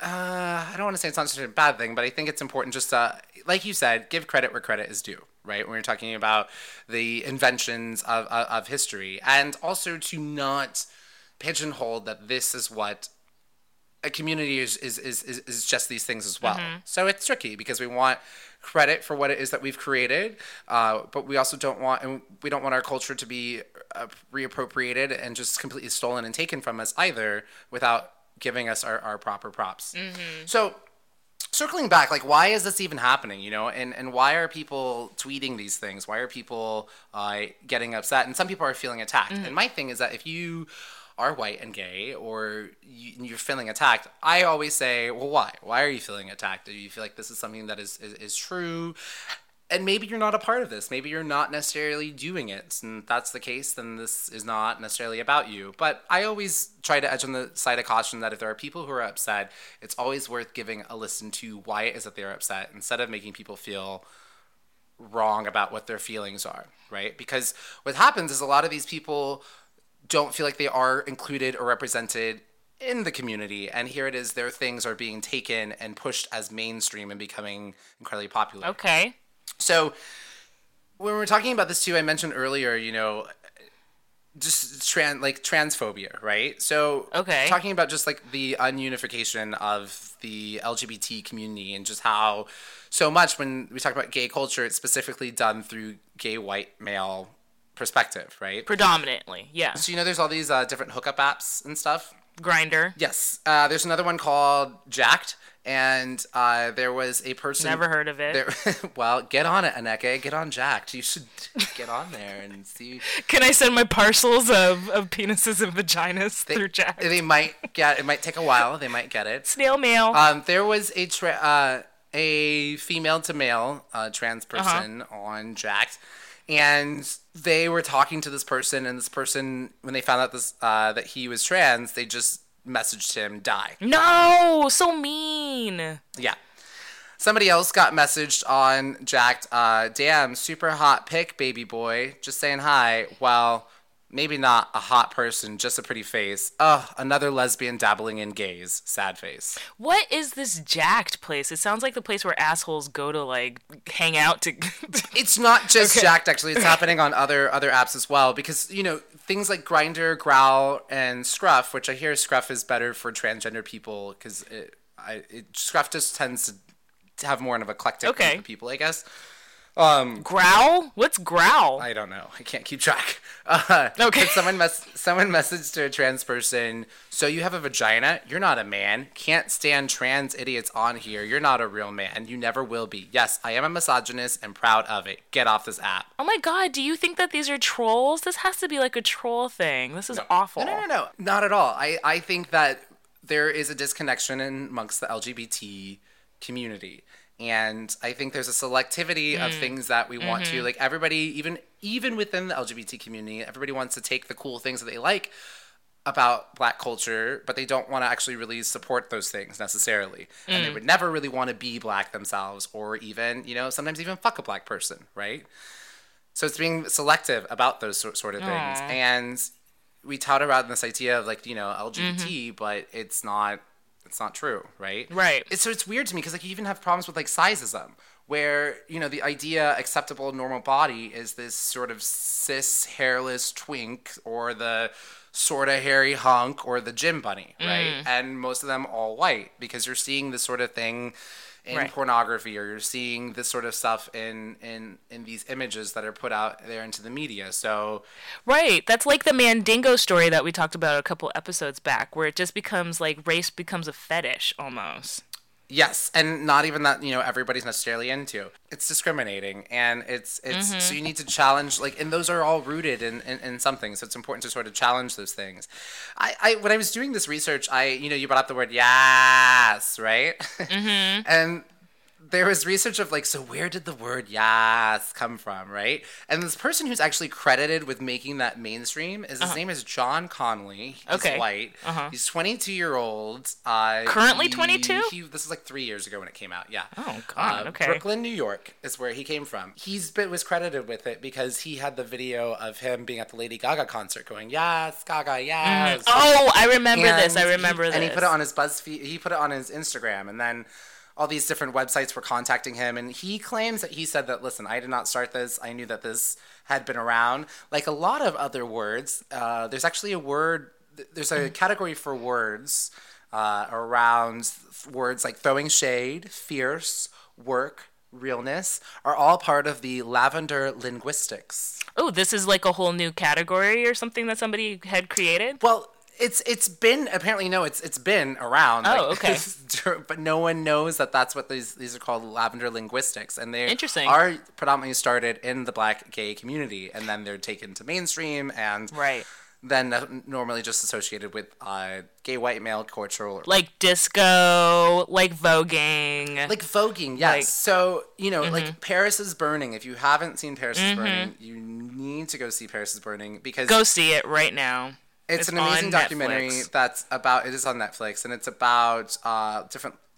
I don't want to say it's not necessarily a bad thing, but I think it's important just to, like you said, give credit where credit is due, right? When you're talking about the inventions of history, and also to not pigeonhole that this is what a community is just these things as well. Mm-hmm. So it's tricky because we want credit for what it is that we've created, but we also don't want our culture to be reappropriated and just completely stolen and taken from us either, without giving us our proper props. Mm-hmm. So circling back, like, why is this even happening, and why are people tweeting these things? Why are people getting upset? And some people are feeling attacked. Mm-hmm. And my thing is that if you are white and gay, or you're feeling attacked, I always say, well, why? Why are you feeling attacked? Do you feel like this is something that is true? And maybe you're not a part of this. Maybe you're not necessarily doing it. And if that's the case, then this is not necessarily about you. But I always try to edge on the side of caution that if there are people who are upset, it's always worth giving a listen to why it is that they're upset, instead of making people feel wrong about what their feelings are, right? Because what happens is a lot of these people don't feel like they are included or represented in the community, and here it is, their things are being taken and pushed as mainstream and becoming incredibly popular. Okay. So when we're talking about this too, I mentioned earlier, just transphobia, right? So Okay. talking about just like the ununification of the LGBT community and just how so much when we talk about gay culture, it's specifically done through gay white male perspective, right? Predominantly, yeah. So there's all these different hookup apps and stuff. Grinder. Yes, there's another one called Jacked, and there was a person. Never heard of it. Well, get on it, Aneke. Get on Jacked. You should get on there and see. Can I send my parcels of penises and vaginas through Jack? They might get. It might take a while. They might get it. Snail mail. There was a female to male trans person on Jacked. And they were talking to this person, and this person, when they found out that he was trans, they just messaged him, die. No, so mean. Yeah. Somebody else got messaged on Jacked, damn, super hot pic, baby boy, just saying hi. Well, maybe not a hot person, just a pretty face. Ugh, another lesbian dabbling in gays. Sad face. What is this Jacked place? It sounds like the place where assholes go to, like, hang out to... It's not just Jacked, actually. It's happening on other apps as well. Because, things like Grindr, Growl, and Scruff, which I hear Scruff is better for transgender people because Scruff just tends to have more of an eclectic group of people, I guess. Growl? What's growl? I don't know. I can't keep track. Okay. Someone messaged a trans person, so you have a vagina? You're not a man. Can't stand trans idiots on here. You're not a real man. You never will be. Yes, I am a misogynist and proud of it. Get off this app. Oh my god, do you think that these are trolls? This has to be like a troll thing. This is awful. No. Not at all. I think that there is a disconnection amongst the LGBT community. And I think there's a selectivity of things that we want to, like everybody, even within the LGBT community, everybody wants to take the cool things that they like about Black culture, but they don't want to actually really support those things necessarily. And they would never really want to be Black themselves or even, sometimes even fuck a Black person, right? So it's being selective about those sort of things. And we tout around this idea of like, LGBT, but it's not true, right? Right. So it's weird to me because like you even have problems with like sizeism, where the idea acceptable normal body is this sort of cis hairless twink or the sort of hairy hunk or the gym bunny, right? And most of them all white because you're seeing this sort of thing in pornography, or you're seeing this sort of stuff in these images that are put out there into the media. So that's like the Mandingo story that we talked about a couple episodes back, where it just becomes like race becomes a fetish almost. Yes, and not even that everybody's necessarily into. It's discriminating, and it's so you need to challenge and those are all rooted in something. So it's important to sort of challenge those things. I when I was doing this research, you brought up the word yes, right? And there was research of so where did the word yes come from, right? And this person who's actually credited with making that mainstream is his name is John Connolly. He's white. He's 22-year-old. Currently 22? This is 3 years ago when it came out. Yeah. Oh God. Okay. Brooklyn, New York is where he came from. Was credited with it because he had the video of him being at the Lady Gaga concert going yes, Gaga, yes. Oh, I remember this. And he put it on his BuzzFeed. He put it on his Instagram, and then all these different websites were contacting him, and he claims that he said that, listen, I did not start this. I knew that this had been around. Like a lot of other words, there's actually there's a category for words around words like throwing shade, fierce, work, realness, are all part of the lavender linguistics. Oh, this is like a whole new category or something that somebody had created? Well, it's been apparently it's been around. Oh, okay. But no one knows that that's what these are called, lavender linguistics, and they are predominantly started in the Black gay community, and then they're taken to mainstream and then normally just associated with gay white male culture, like disco, like voguing, yes. So like Paris is Burning. If you haven't seen Paris is Burning, you need to go see Paris is Burning because go see it right now. It's an amazing documentary that's about. It is on Netflix, and it's about different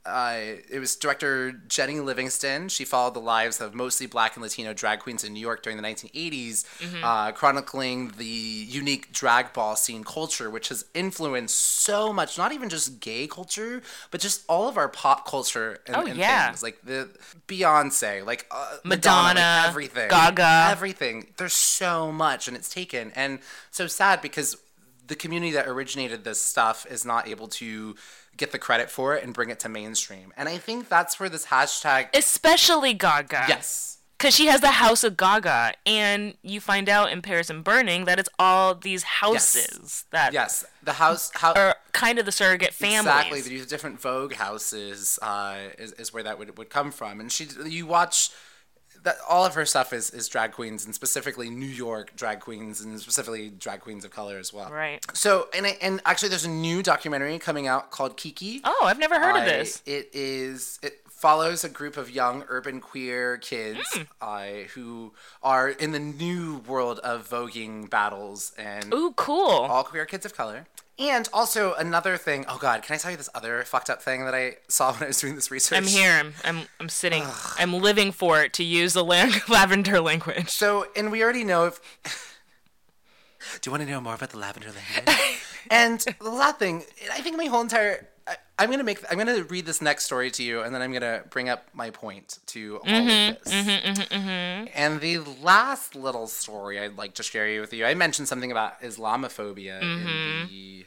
it was director Jenny Livingston. She followed the lives of mostly Black and Latino drag queens in New York during the 1980s, chronicling the unique drag ball scene culture, which has influenced so much, not even just gay culture, but just all of our pop culture and things. Like the Beyonce, like Madonna, like everything. Gaga. Everything. There's so much, and it's taken. And so sad because the community that originated this stuff is not able to get the credit for it and bring it to mainstream. And I think that's where this hashtag... Especially Gaga. Yes. Because she has the House of Gaga, and you find out in Paris and Burning that it's all these houses that... Yes, the house... are kind of the surrogate families. Exactly, these different Vogue houses is where that would come from. And you watch... That all of her stuff is drag queens, and specifically New York drag queens, and specifically drag queens of color as well. Right. So, and actually, there's a new documentary coming out called Kiki. Oh, I've never heard of this. It follows a group of young urban queer kids who are in the new world of voguing battles, and ooh, cool. All queer kids of color. And also another thing. Oh God, can I tell you this other fucked up thing that I saw when I was doing this research? I'm here. I'm sitting. I'm living for it, to use the lavender language. So, and we already know if. Do you want to know more about the lavender language? And the last thing, I think my whole entire. I'm gonna read this next story to you, and then I'm gonna bring up my point to all of this. And the last little story I'd like to share with you, I mentioned something about Islamophobia in the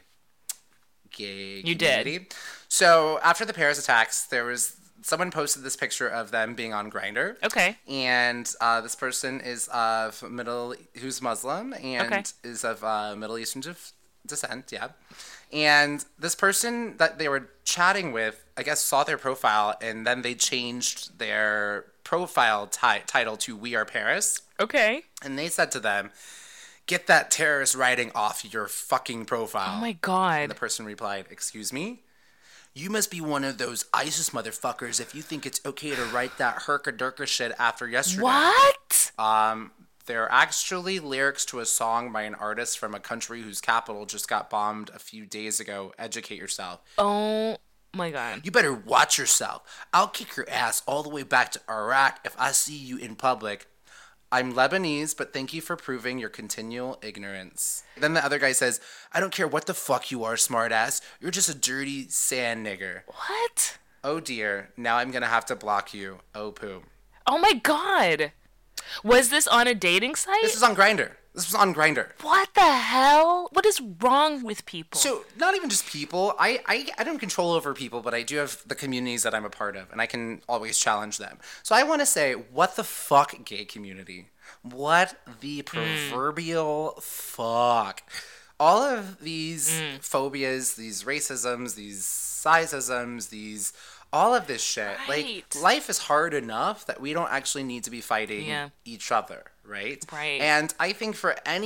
gay community. You did. So after the Paris attacks, someone posted this picture of them being on Grindr. Okay. And this person is who's Muslim and is of Middle Eastern descent. Yeah. And this person that they were chatting with, I guess, saw their profile, and then they changed their profile title to "We Are Paris." Okay. And they said to them, "Get that terrorist writing off your fucking profile." Oh my God. And the person replied, "Excuse me? You must be one of those ISIS motherfuckers if you think it's okay to write that herka-durka shit after yesterday." What? They're actually lyrics to a song by an artist from a country whose capital just got bombed a few days ago. Educate yourself. Oh my God. You better watch yourself. I'll kick your ass all the way back to Iraq if I see you in public. I'm Lebanese, but thank you for proving your continual ignorance. Then the other guy says, I don't care what the fuck you are, smartass. You're just a dirty sand nigger. What? Oh dear, now I'm gonna have to block you. Oh poo. Oh my God. Was this on a dating site? This was on Grindr. This was on Grindr. What the hell? What is wrong with people? So, not even just people. I don't control over people, but I do have the communities that I'm a part of, and I can always challenge them. So I want to say, what the fuck, gay community? What the proverbial fuck? All of these phobias, these racisms, these sizeisms, all of this shit. Right. Like, life is hard enough that we don't actually need to be fighting each other, right? Right. And I think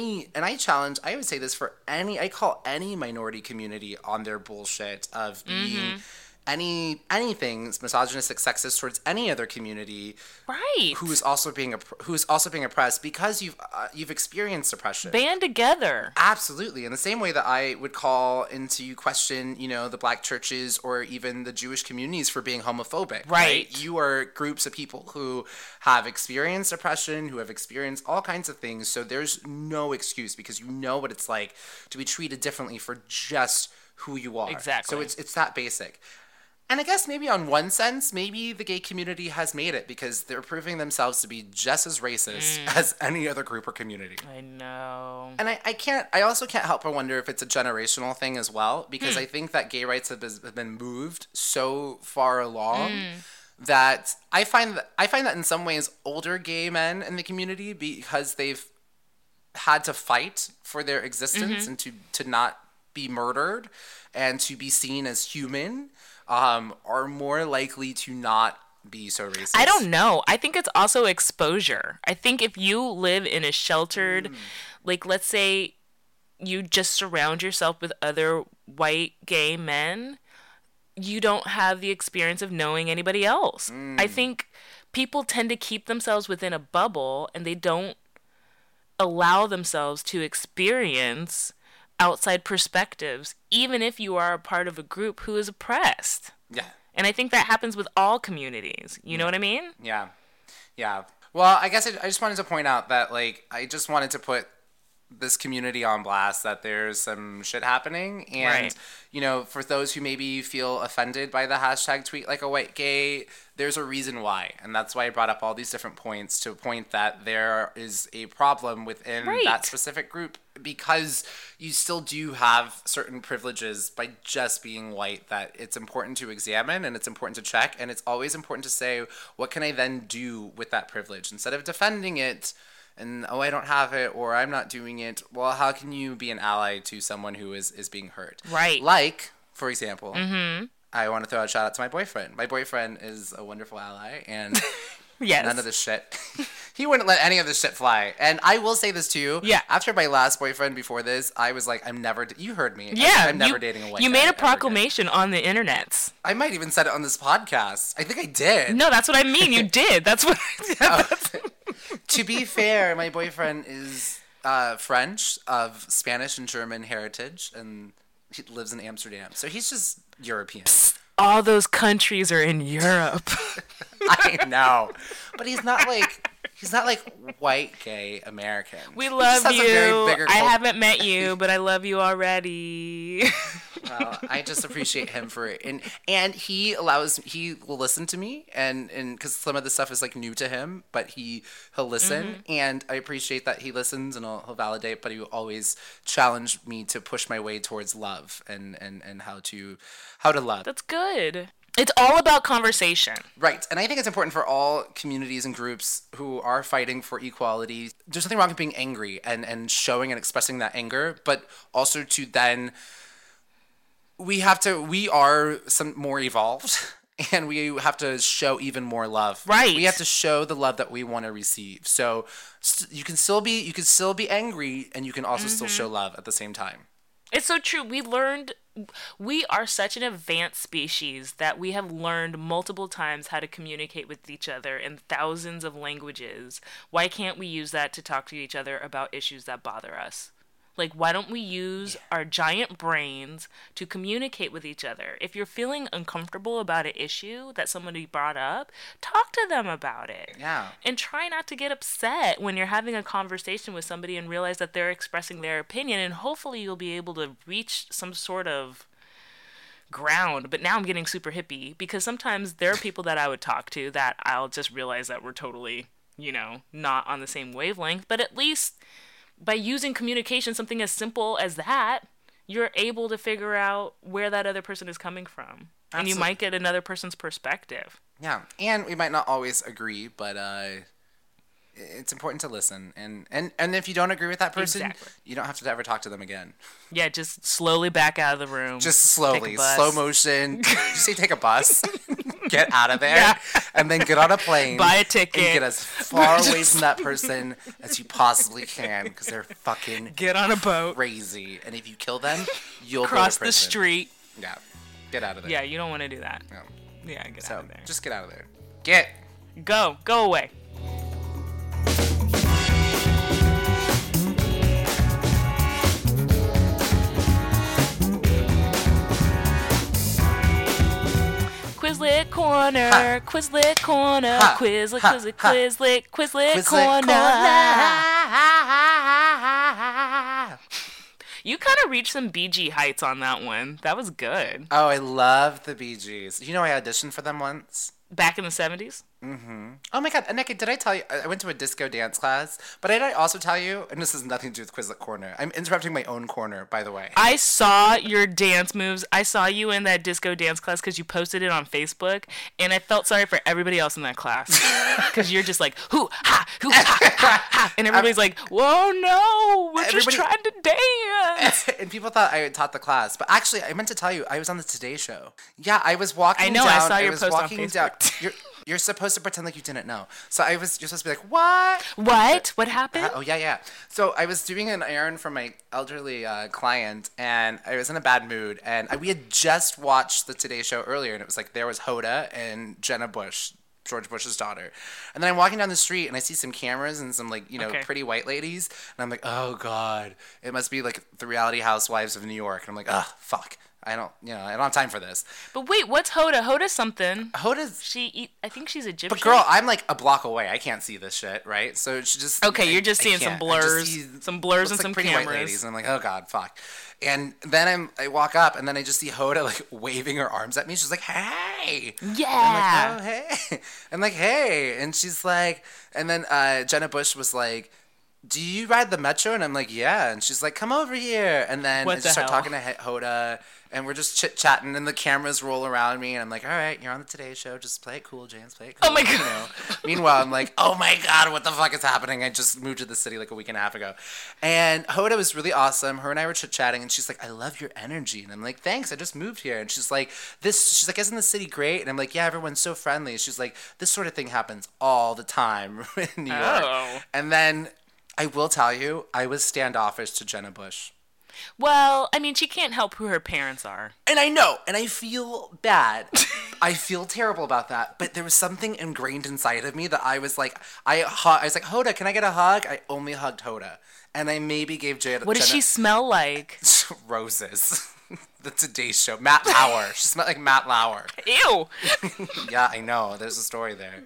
I would say this I call any minority community on their bullshit of being anything misogynistic, sexist towards any other community, right? Who is also being oppressed because you've experienced oppression. Band together. Absolutely, in the same way that I would call into question, the black churches or even the Jewish communities for being homophobic. Right. You are groups of people who have experienced oppression, who have experienced all kinds of things. So there's no excuse because you know what it's like to be treated differently for just who you are. Exactly. So it's that basic. And I guess maybe on one sense, maybe the gay community has made it because they're proving themselves to be just as racist as any other group or community. I know. And I also can't help but wonder if it's a generational thing as well, because I think that gay rights have been moved so far along that I find that in some ways older gay men in the community, because they've had to fight for their existence and to not be murdered and to be seen as human, are more likely to not be so racist. I don't know. I think it's also exposure. I think if you live in a sheltered, like let's say you just surround yourself with other white gay men, you don't have the experience of knowing anybody else. I think people tend to keep themselves within a bubble and they don't allow themselves to experience outside perspectives, even if you are a part of a group who is oppressed. Yeah. And I think that happens with all communities. You know what I mean? Yeah. Yeah. Well, I guess I just wanted to point out that, like, I just wanted to put this community on blast that there's some shit happening. And, Right. you know, for those who maybe feel offended by the hashtag tweet like a white gay, there's a reason why. And that's why I brought up all these different points to point that there is a problem within Right. that specific group, because you still do have certain privileges by just being white that it's important to examine and it's important to check. And it's always important to say, what can I then do with that privilege? Instead of defending it, and I don't have it, or I'm not doing it. Well, how can you be an ally to someone who is being hurt? Right. Like, for example, I want to throw a shout out to my boyfriend. My boyfriend is a wonderful ally, and Yes. none of this shit. He wouldn't let any of this shit fly. And I will say this to you. Yeah. After my last boyfriend before this, I was like, I'm never. You heard me. Yeah. I'm never dating a white You guy made ever a again. proclamation on the internets. I might even said it on this podcast. I think I did. No, that's what I mean. You did. That's what. To be fair, my boyfriend is French, of Spanish and German heritage, and he lives in Amsterdam. So he's just European. All those countries are in Europe. I know, but he's not like white gay American. We He love just has a very you. bigger I cult- haven't met you, but I love you already. Well, I just appreciate him for it, and he will listen to me, and because some of the stuff is like new to him, but he'll listen, and I appreciate that he listens and he'll validate, but he will always challenge me to push my way towards love and how to love. That's good. It's all about conversation. Right, and I think it's important for all communities and groups who are fighting for equality. There's nothing wrong with being angry and showing and expressing that anger, but also to then we are some more evolved, and we have to show even more love. Right. We have to show the love that we want to receive. So you can still be angry, and you can also still show love at the same time. It's so true. We are such an advanced species that we have learned multiple times how to communicate with each other in thousands of languages. Why can't we use that to talk to each other about issues that bother us? Like, why don't we use our giant brains to communicate with each other? If you're feeling uncomfortable about an issue that somebody brought up, talk to them about it. Yeah. And try not to get upset when you're having a conversation with somebody and realize that they're expressing their opinion, and hopefully you'll be able to reach some sort of ground. But now I'm getting super hippie, because sometimes there are people that I would talk to that I'll just realize that we're totally, not on the same wavelength. But at least by using communication, something as simple as that, you're able to figure out where that other person is coming from. And you might get another person's perspective. Yeah, and we might not always agree, but it's important to listen. And if you don't agree with that person, Exactly. you don't have to ever talk to them again. Yeah, just slowly back out of the room. Just Take slowly, a bus. slow motion. Did you say take a bus? Get out of there, Yeah. and then get on a plane. Buy a ticket. And get as far away from that person as you possibly can, because they're fucking Get on a boat. crazy. And if you kill them, you'll Cross go to the prison. street. Yeah, get out of there. Yeah, you don't want to do that. No. Yeah, get So out of there. just get out of there. Get. Go away. Quizlet corner, Ha. Quizlet corner, Ha. Quizlet, Ha. Quizlet, Ha. Quizlet, Quizlet Quizlet corner. You kind of reached some BG heights on that one. That was good. Oh, I love the Bee Gees. You know, I auditioned for them once. Back in the 70s? Oh my God, Anneke, did I tell you? I went to a disco dance class, but did I also tell you, and this has nothing to do with Quizlet Corner. I'm interrupting my own corner, by the way. I saw your dance moves. I saw you in that disco dance class because you posted it on Facebook, and I felt sorry for everybody else in that class because you're just like hoo ha, ha, and everybody's like, "Whoa, no, we're just trying to dance." And people thought I had taught the class, but actually, I meant to tell you, I was on the Today Show. Yeah, I was walking. I know, down, I saw your was post on walking down. Facebook. You're supposed to pretend like you didn't know. So you're supposed to be like, what? What? What happened? Oh, yeah. So I was doing an errand for my elderly client, and I was in a bad mood. And we had just watched the Today Show earlier, and it was like there was Hoda and Jenna Bush, George Bush's daughter. And then I'm walking down the street, and I see some cameras and some, Okay. pretty white ladies. And I'm like, oh, God. It must be, like, the Reality Housewives of New York. And I'm like, oh, fuck. I don't have time for this. But wait, what's Hoda? Hoda's something. Hoda's... I think she's Egyptian. But girl, I'm like a block away. I can't see this shit, right? So she just... Okay, you're just seeing some blurs. Some blurs and some pretty cameras. White ladies, and I'm like, oh God, fuck. And then I walk up, and then I just see Hoda, like, waving her arms at me. She's like, hey! Yeah! And I'm like, oh, hey! I'm like, hey! And she's like... And then Jenna Bush was like, do you ride the metro? And I'm like, yeah. And she's like, come over here. And then I just start talking to Hoda, and we're just chit-chatting, and the cameras roll around me, and I'm like, all right, you're on the Today Show. Just play it cool, James. Play it cool. Oh, my God. Meanwhile, I'm like, oh, my God, what the fuck is happening? I just moved to the city like a week and a half ago. And Hoda was really awesome. Her and I were chit-chatting, and she's like, I love your energy. And I'm like, thanks, I just moved here. And she's like, isn't the city great? And I'm like, yeah, everyone's so friendly. She's like, this sort of thing happens all the time in New York. Oh. And then... I will tell you, I was standoffish to Jenna Bush. Well, I mean, she can't help who her parents are. And I know, and I feel bad. I feel terrible about that. But there was something ingrained inside of me that I was like, I was like, Hoda, can I get a hug? I only hugged Hoda. And I maybe gave Jenna... What does she smell like? Roses. The Today Show. Matt Lauer. She smelled like Matt Lauer. Ew. Yeah, I know. There's a story there.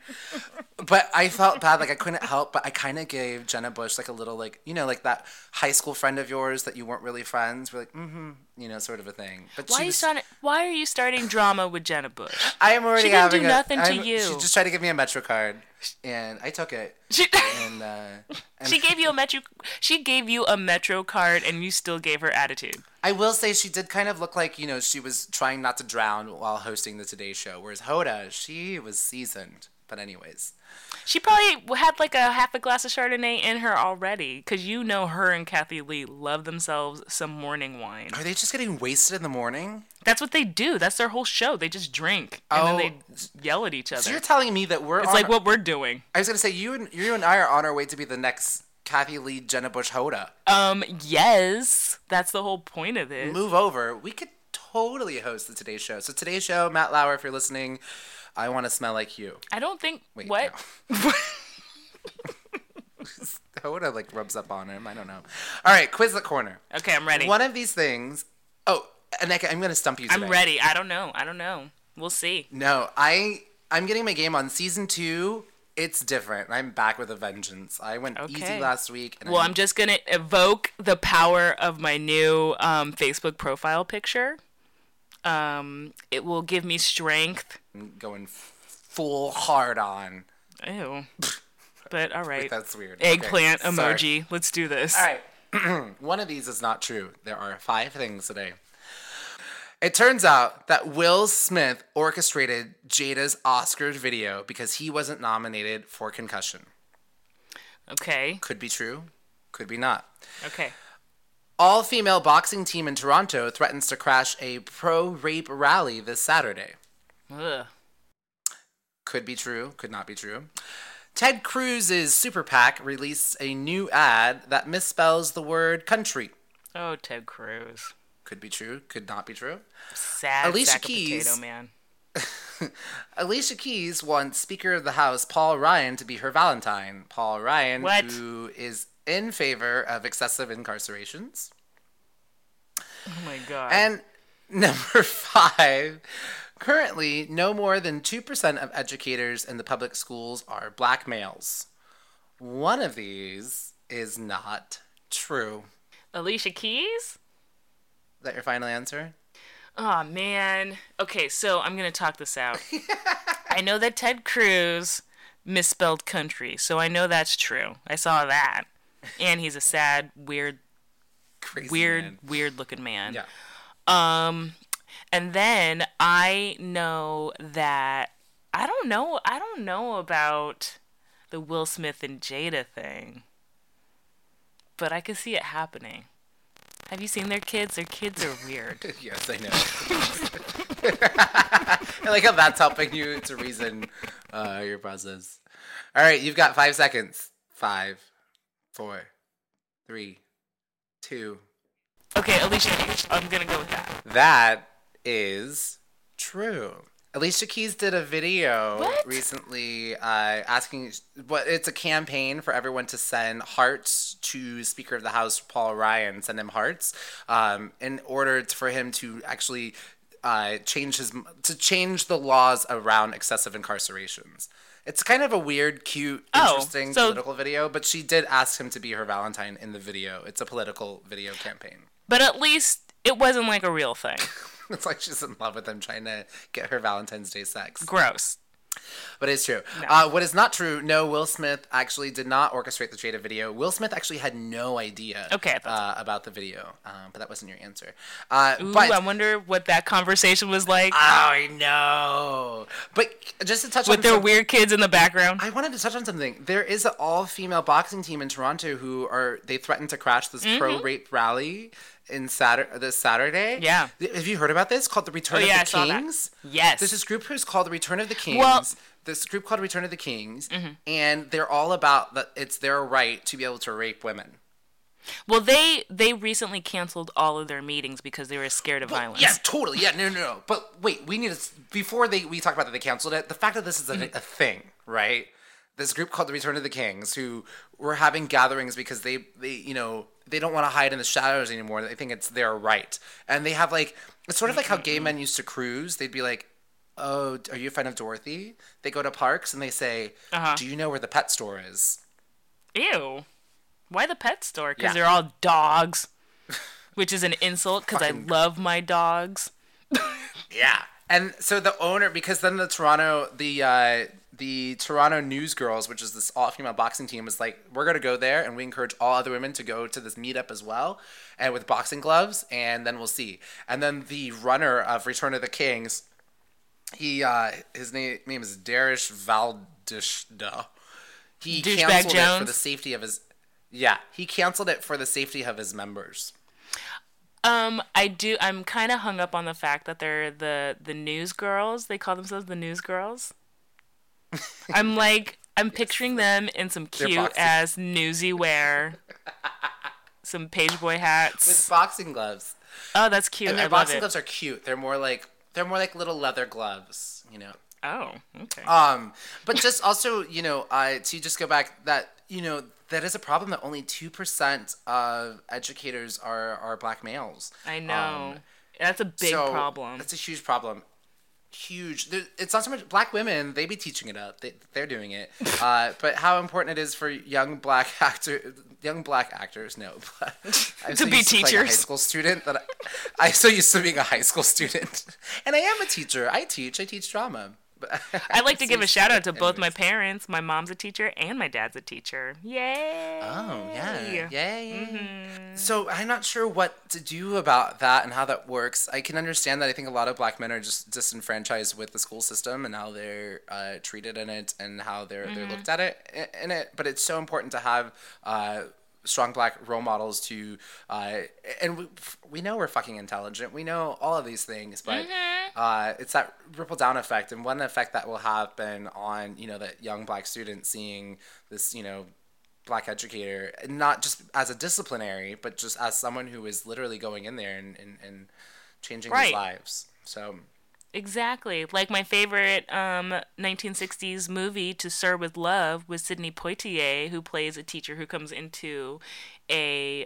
But I felt bad. Like, I couldn't help, but I kind of gave Jenna Bush, like, a little, like, like that high school friend of yours that you weren't really friends. We're like, sort of a thing. But why are you starting drama with Jenna Bush? I am already She didn't do nothing to you. She just tried to give me a Metro card, and I took it. And she gave you a Metro. She gave you a Metro card, and you still gave her attitude. I will say she did kind of look like, she was trying not to drown while hosting the Today Show, whereas Hoda, she was seasoned. But anyways. She probably had like a half a glass of Chardonnay in her already, because her and Kathy Lee love themselves some morning wine. Are they just getting wasted in the morning? That's what they do. That's their whole show. They just drink, and then they yell at each other. So you're telling me that It's like what we're doing. I was going to say, you and I are on our way to be the next Kathy Lee, Jenna Bush, Hoda. Yes. That's the whole point of it. Move over. We could totally host the Today Show. So Today Show, Matt Lauer, if you're listening, I want to smell like you. I don't think... Wait, what? No. Hoda, like, rubs up on him. I don't know. All right, Quizlet Corner. Okay, I'm ready. One of these things... Oh, and I'm going to stump you today. I'm ready. I don't know. We'll see. No, I'm getting my game on Season 2... It's different. I'm back with a vengeance. I went easy last week. And I'm just going to evoke the power of my new Facebook profile picture. It will give me strength. I'm going full hard on. Ew. But all right. Wait, that's weird. Eggplant emoji. Sorry. Let's do this. All right. One of these is not true. There are 5 things today. It turns out that Will Smith orchestrated Jada's Oscars video because he wasn't nominated for Concussion. Okay. Could be true. Could be not. Okay. All-female boxing team in Toronto threatens to crash a pro-rape rally this Saturday. Ugh. Could be true. Could not be true. Ted Cruz's super PAC released a new ad that misspells the word country. Oh, Ted Cruz. Could be true. Could not be true. Sad Alicia sack Keys, of potato man. Alicia Keys wants Speaker of the House Paul Ryan to be her Valentine. Paul Ryan, who is in favor of excessive incarcerations. Oh my God. And number 5, currently no more than 2% of educators in the public schools are black males. One of these is not true. Alicia Keys? Is that your final answer? Oh, man. Okay, so I'm going to talk this out. I know that Ted Cruz misspelled country, so I know that's true. I saw that. And he's a sad, weird-looking man. Yeah. And then I know that... I don't know about the Will Smith and Jada thing. But I could see it happening. Have you seen their kids? Their kids are weird. Yes, I know. I like how that's helping you to reason your process. All right, you've got 5 seconds. 5, 4, 3, 2. Okay, Alicia Keys. I'm going to go with that. That is true. Alicia Keys did a video What? recently asking it's a campaign for everyone to send hearts to Speaker of the House Paul Ryan, send him hearts in order for him to actually change the laws around excessive incarcerations. It's kind of a weird, cute, interesting political video, but she did ask him to be her Valentine in the video. It's a political video campaign. But at least it wasn't like a real thing. It's like she's in love with him trying to get her Valentine's Day sex. Gross. But it's true. No. What is not true, no, Will Smith actually did not orchestrate the Jada video. Will Smith actually had no idea about the video. But that wasn't your answer. I wonder what that conversation was like. Oh, I know. But just to touch on with their weird kids in the background. I wanted to touch on something. There is an all-female boxing team in Toronto they threatened to crash this pro-rape rally this Saturday. Yeah. Have you heard about this? Called the Return of the Kings? Yes. There's this group who's called the Return of the Kings. Well, this group called Return of the Kings, and they're all about that it's their right to be able to rape women. Well, they recently canceled all of their meetings because they were scared of violence. Yeah, totally. Yeah, no. But wait, we need to before we talk about that they canceled it. The fact that this is a thing, right? This group called the Return of the Kings, who were having gatherings because they don't want to hide in the shadows anymore. They think it's their right, and they have it's sort of like how gay men used to cruise. They'd be like, "Oh, are you a fan of Dorothy?" They go to parks and they say, "Do you know where the pet store is?" Ew. Why the pet store? Because they're all dogs, which is an insult because I love my dogs. Yeah. And so the owner, because then the Toronto News Girls, which is this all-female boxing team, was like, we're going to go there, and we encourage all other women to go to this meetup as well, and with boxing gloves, and then we'll see. And then the runner of Return of the Kings, his name is Darish Valdishda. He canceled it for the safety of his... Yeah, he canceled it for the safety of his members. I'm kind of hung up on the fact that they're the news girls. They call themselves the news girls. I'm picturing them in some cute ass newsy wear, some page boy hats with boxing gloves. Oh, that's cute. And their boxing gloves are cute. They're more like little leather gloves, you know. Oh, okay. But just also, to just go back that, that is a problem that only 2% of educators are black males. I know. That's a big problem. That's a huge problem. Huge. It's not so much black women. They be teaching it up. They're doing it. But how important it is for young black actors. No, I'm to be teachers. A high school student I'm so used to being a high school student, and I am a teacher. I teach drama. I'd like to give a shout out to both my parents. My mom's a teacher and my dad's a teacher. Yay! Oh, yeah. Yay. Mm-hmm. So I'm not sure what to do about that and how that works. I can understand that. I think a lot of black men are just disenfranchised with the school system and how they're treated in it and how they're looked at in it. But it's so important to have strong black role models to and we know we're fucking intelligent, we know all of these things, but it's that ripple down effect, and one effect that will happen on that young black student seeing this black educator, not just as a disciplinary but just as someone who is literally going in there and changing these lives. So exactly. Like my favorite 1960s movie, To Sir with Love, with Sidney Poitier, who plays a teacher who comes into a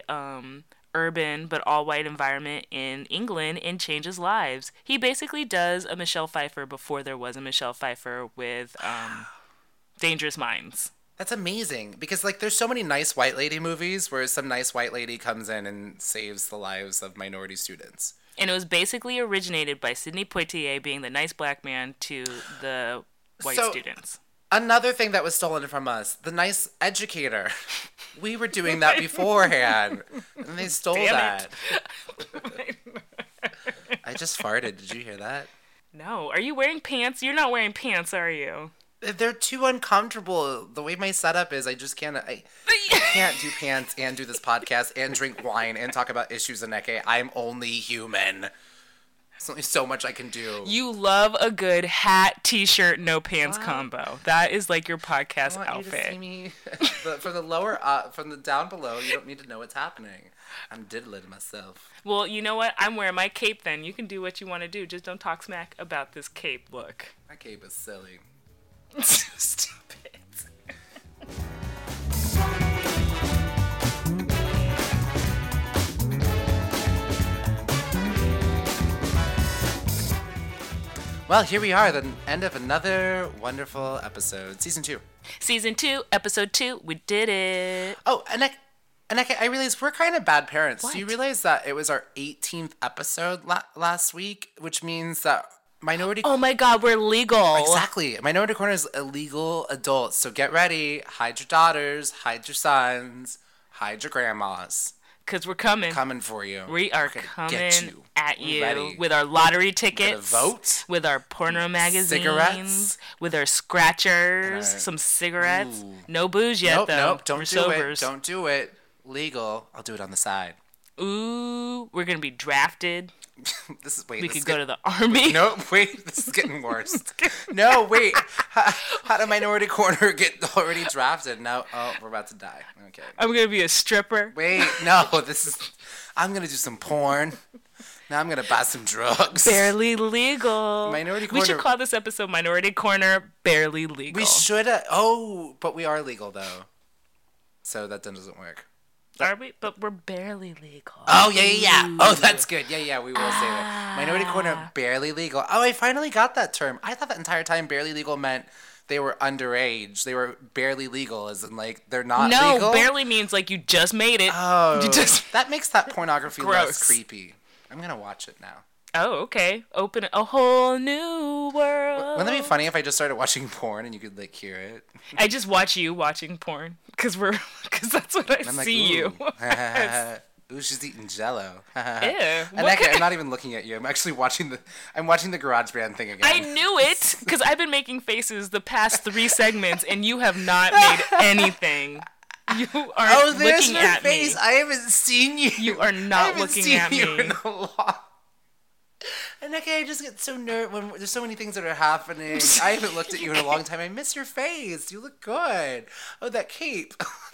urban but all-white environment in England and changes lives. He basically does a Michelle Pfeiffer before there was a Michelle Pfeiffer with Dangerous Minds. That's amazing, because there's so many nice white lady movies where some nice white lady comes in and saves the lives of minority students. And it was basically originated by Sidney Poitier being the nice black man to the white students. Another thing that was stolen from us, the nice educator. We were doing that beforehand, and they stole that. I just farted. Did you hear that? No. Are you wearing pants? You're not wearing pants, are you? They're too uncomfortable. The way my setup is, I just can't. I can't do pants and do this podcast and drink wine and talk about issues in Neke. I'm only human. There's only so much I can do. You love a good hat, t-shirt, no pants combo. That is like your podcast I want outfit. You to see me from the lower, from the down below. You don't need to know what's happening. I'm diddling myself. Well, you know what? I'm wearing my cape then. You can do what you want to do. Just don't talk smack about this cape look. My cape is silly. Stupid. Well, here we are, the end of another wonderful episode. Season 2. Season 2, episode 2. We did it. Oh, and I realized we're kind of bad parents. What? Do you realize that it was our 18th episode last week, which means that Minority... Oh my God, we're legal. Exactly. Minority Corner is illegal adults, so get ready. Hide your daughters, hide your sons, hide your grandmas. Because we're coming. Coming for you. We are coming at you with our lottery tickets. Vote. With our porno magazines. Cigarettes. With our scratchers. Some cigarettes. Ooh. No booze yet, though. Nope, don't we're do sobers. it. Don't do it. Legal. I'll do it on the side. Ooh, we're going to be drafted. We could go to the army. No, wait, this is getting worse. No, wait. How did Minority Corner get already drafted? Now, we're about to die. Okay. I'm going to be a stripper. Wait, no, I'm going to do some porn. Now I'm going to buy some drugs. Barely legal. Minority Corner. We should call this episode Minority Corner Barely Legal. We should but we are legal, though. So that doesn't work. Are we? But we're barely legal. Oh, yeah. Oh, that's good. Yeah, we will say that. Minority Corner, barely legal. Oh, I finally got that term. I thought that entire time barely legal meant they were underage. They were barely legal, as in, like, they're not legal. No, barely means, like, you just made it. Oh, that makes that pornography less creepy. I'm going to watch it now. Oh, okay. Open a whole new world. Wouldn't that be funny if I just started watching porn and you could, like, hear it? I just watch you watching porn because that's what I see you. Ooh, she's eating Jello. Ew. And I'm not even looking at you. I'm actually watching the GarageBand thing again. I knew it because I've been making faces the past 3 segments and you have not made anything. You aren't looking at face. me. I haven't seen you. You are not looking at me. In a lot. And I just get so nervous when there's so many things that are happening. I haven't looked at you in a long time. I miss your face. You look good. Oh, that cape.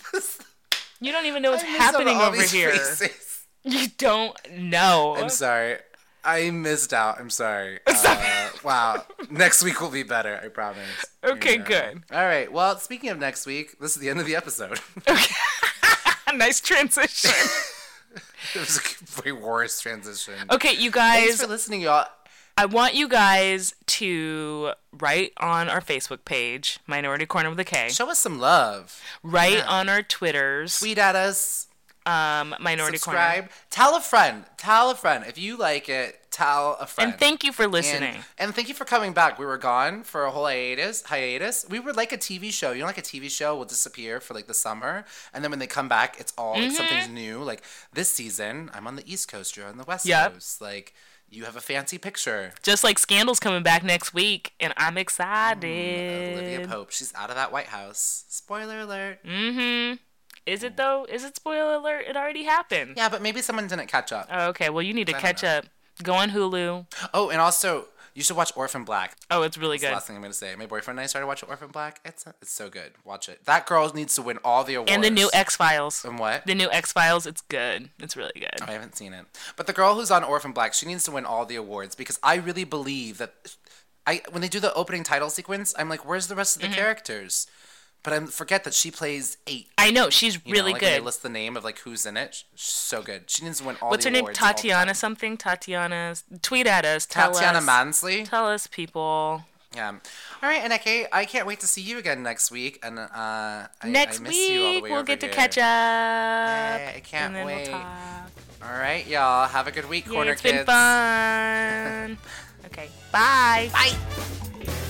You don't even know what's happening over here. Faces. You don't know. I'm sorry. I missed out. I'm sorry. Wow. Next week will be better. I promise. Okay, good. All right. Well, speaking of next week, this is the end of the episode. Okay. Nice transition. It was a way worse transition. Okay, you guys. Thanks for listening, y'all. I want you guys to write on our Facebook page, Minority Corner with a K. Show us some love. Write on our Twitters. Tweet at us. Minority Subscribe. Corner. Tell a friend. Tell a friend. If you like it, tell a friend. And thank you for listening. And thank you for coming back. We were gone for a whole hiatus. We were like a TV show. You know, like a TV show will disappear for like the summer. And then when they come back, it's all like, something's new. Like this season, I'm on the East Coast. You're on the West Coast. Like you have a fancy picture. Just like Scandal's coming back next week. And I'm excited. Olivia Pope. She's out of that White House. Spoiler alert. Mm-hmm. Is it though? Is it spoiler alert? It already happened. Yeah, but maybe someone didn't catch up. Oh, okay. Well, you need to catch up. Go on Hulu. Oh, and also, you should watch Orphan Black. Oh, it's really good. That's the last thing I'm going to say. My boyfriend and I started watching Orphan Black. It's so good. Watch it. That girl needs to win all the awards. And the new X-Files. And what? The new X-Files. It's good. It's really good. Oh, I haven't seen it. But the girl who's on Orphan Black, she needs to win all the awards because I really believe that when they do the opening title sequence, I'm like, where's the rest of the characters? But I forget that she plays 8. I know. She's really good. When they list the name of like who's in it. She's so good. She needs to win all What's the her awards. name? Tatiana something? Tatiana. Tweet at us. Tatiana Mansley. Tell us, people. Yeah. All right, and I can't wait to see you again next week. And I miss you all the way we'll over get to here. catch up. Yeah, I can't and then wait. We'll talk. All right, y'all. Have a good week, Corner It's Kids. been fun. Okay. Bye. Bye.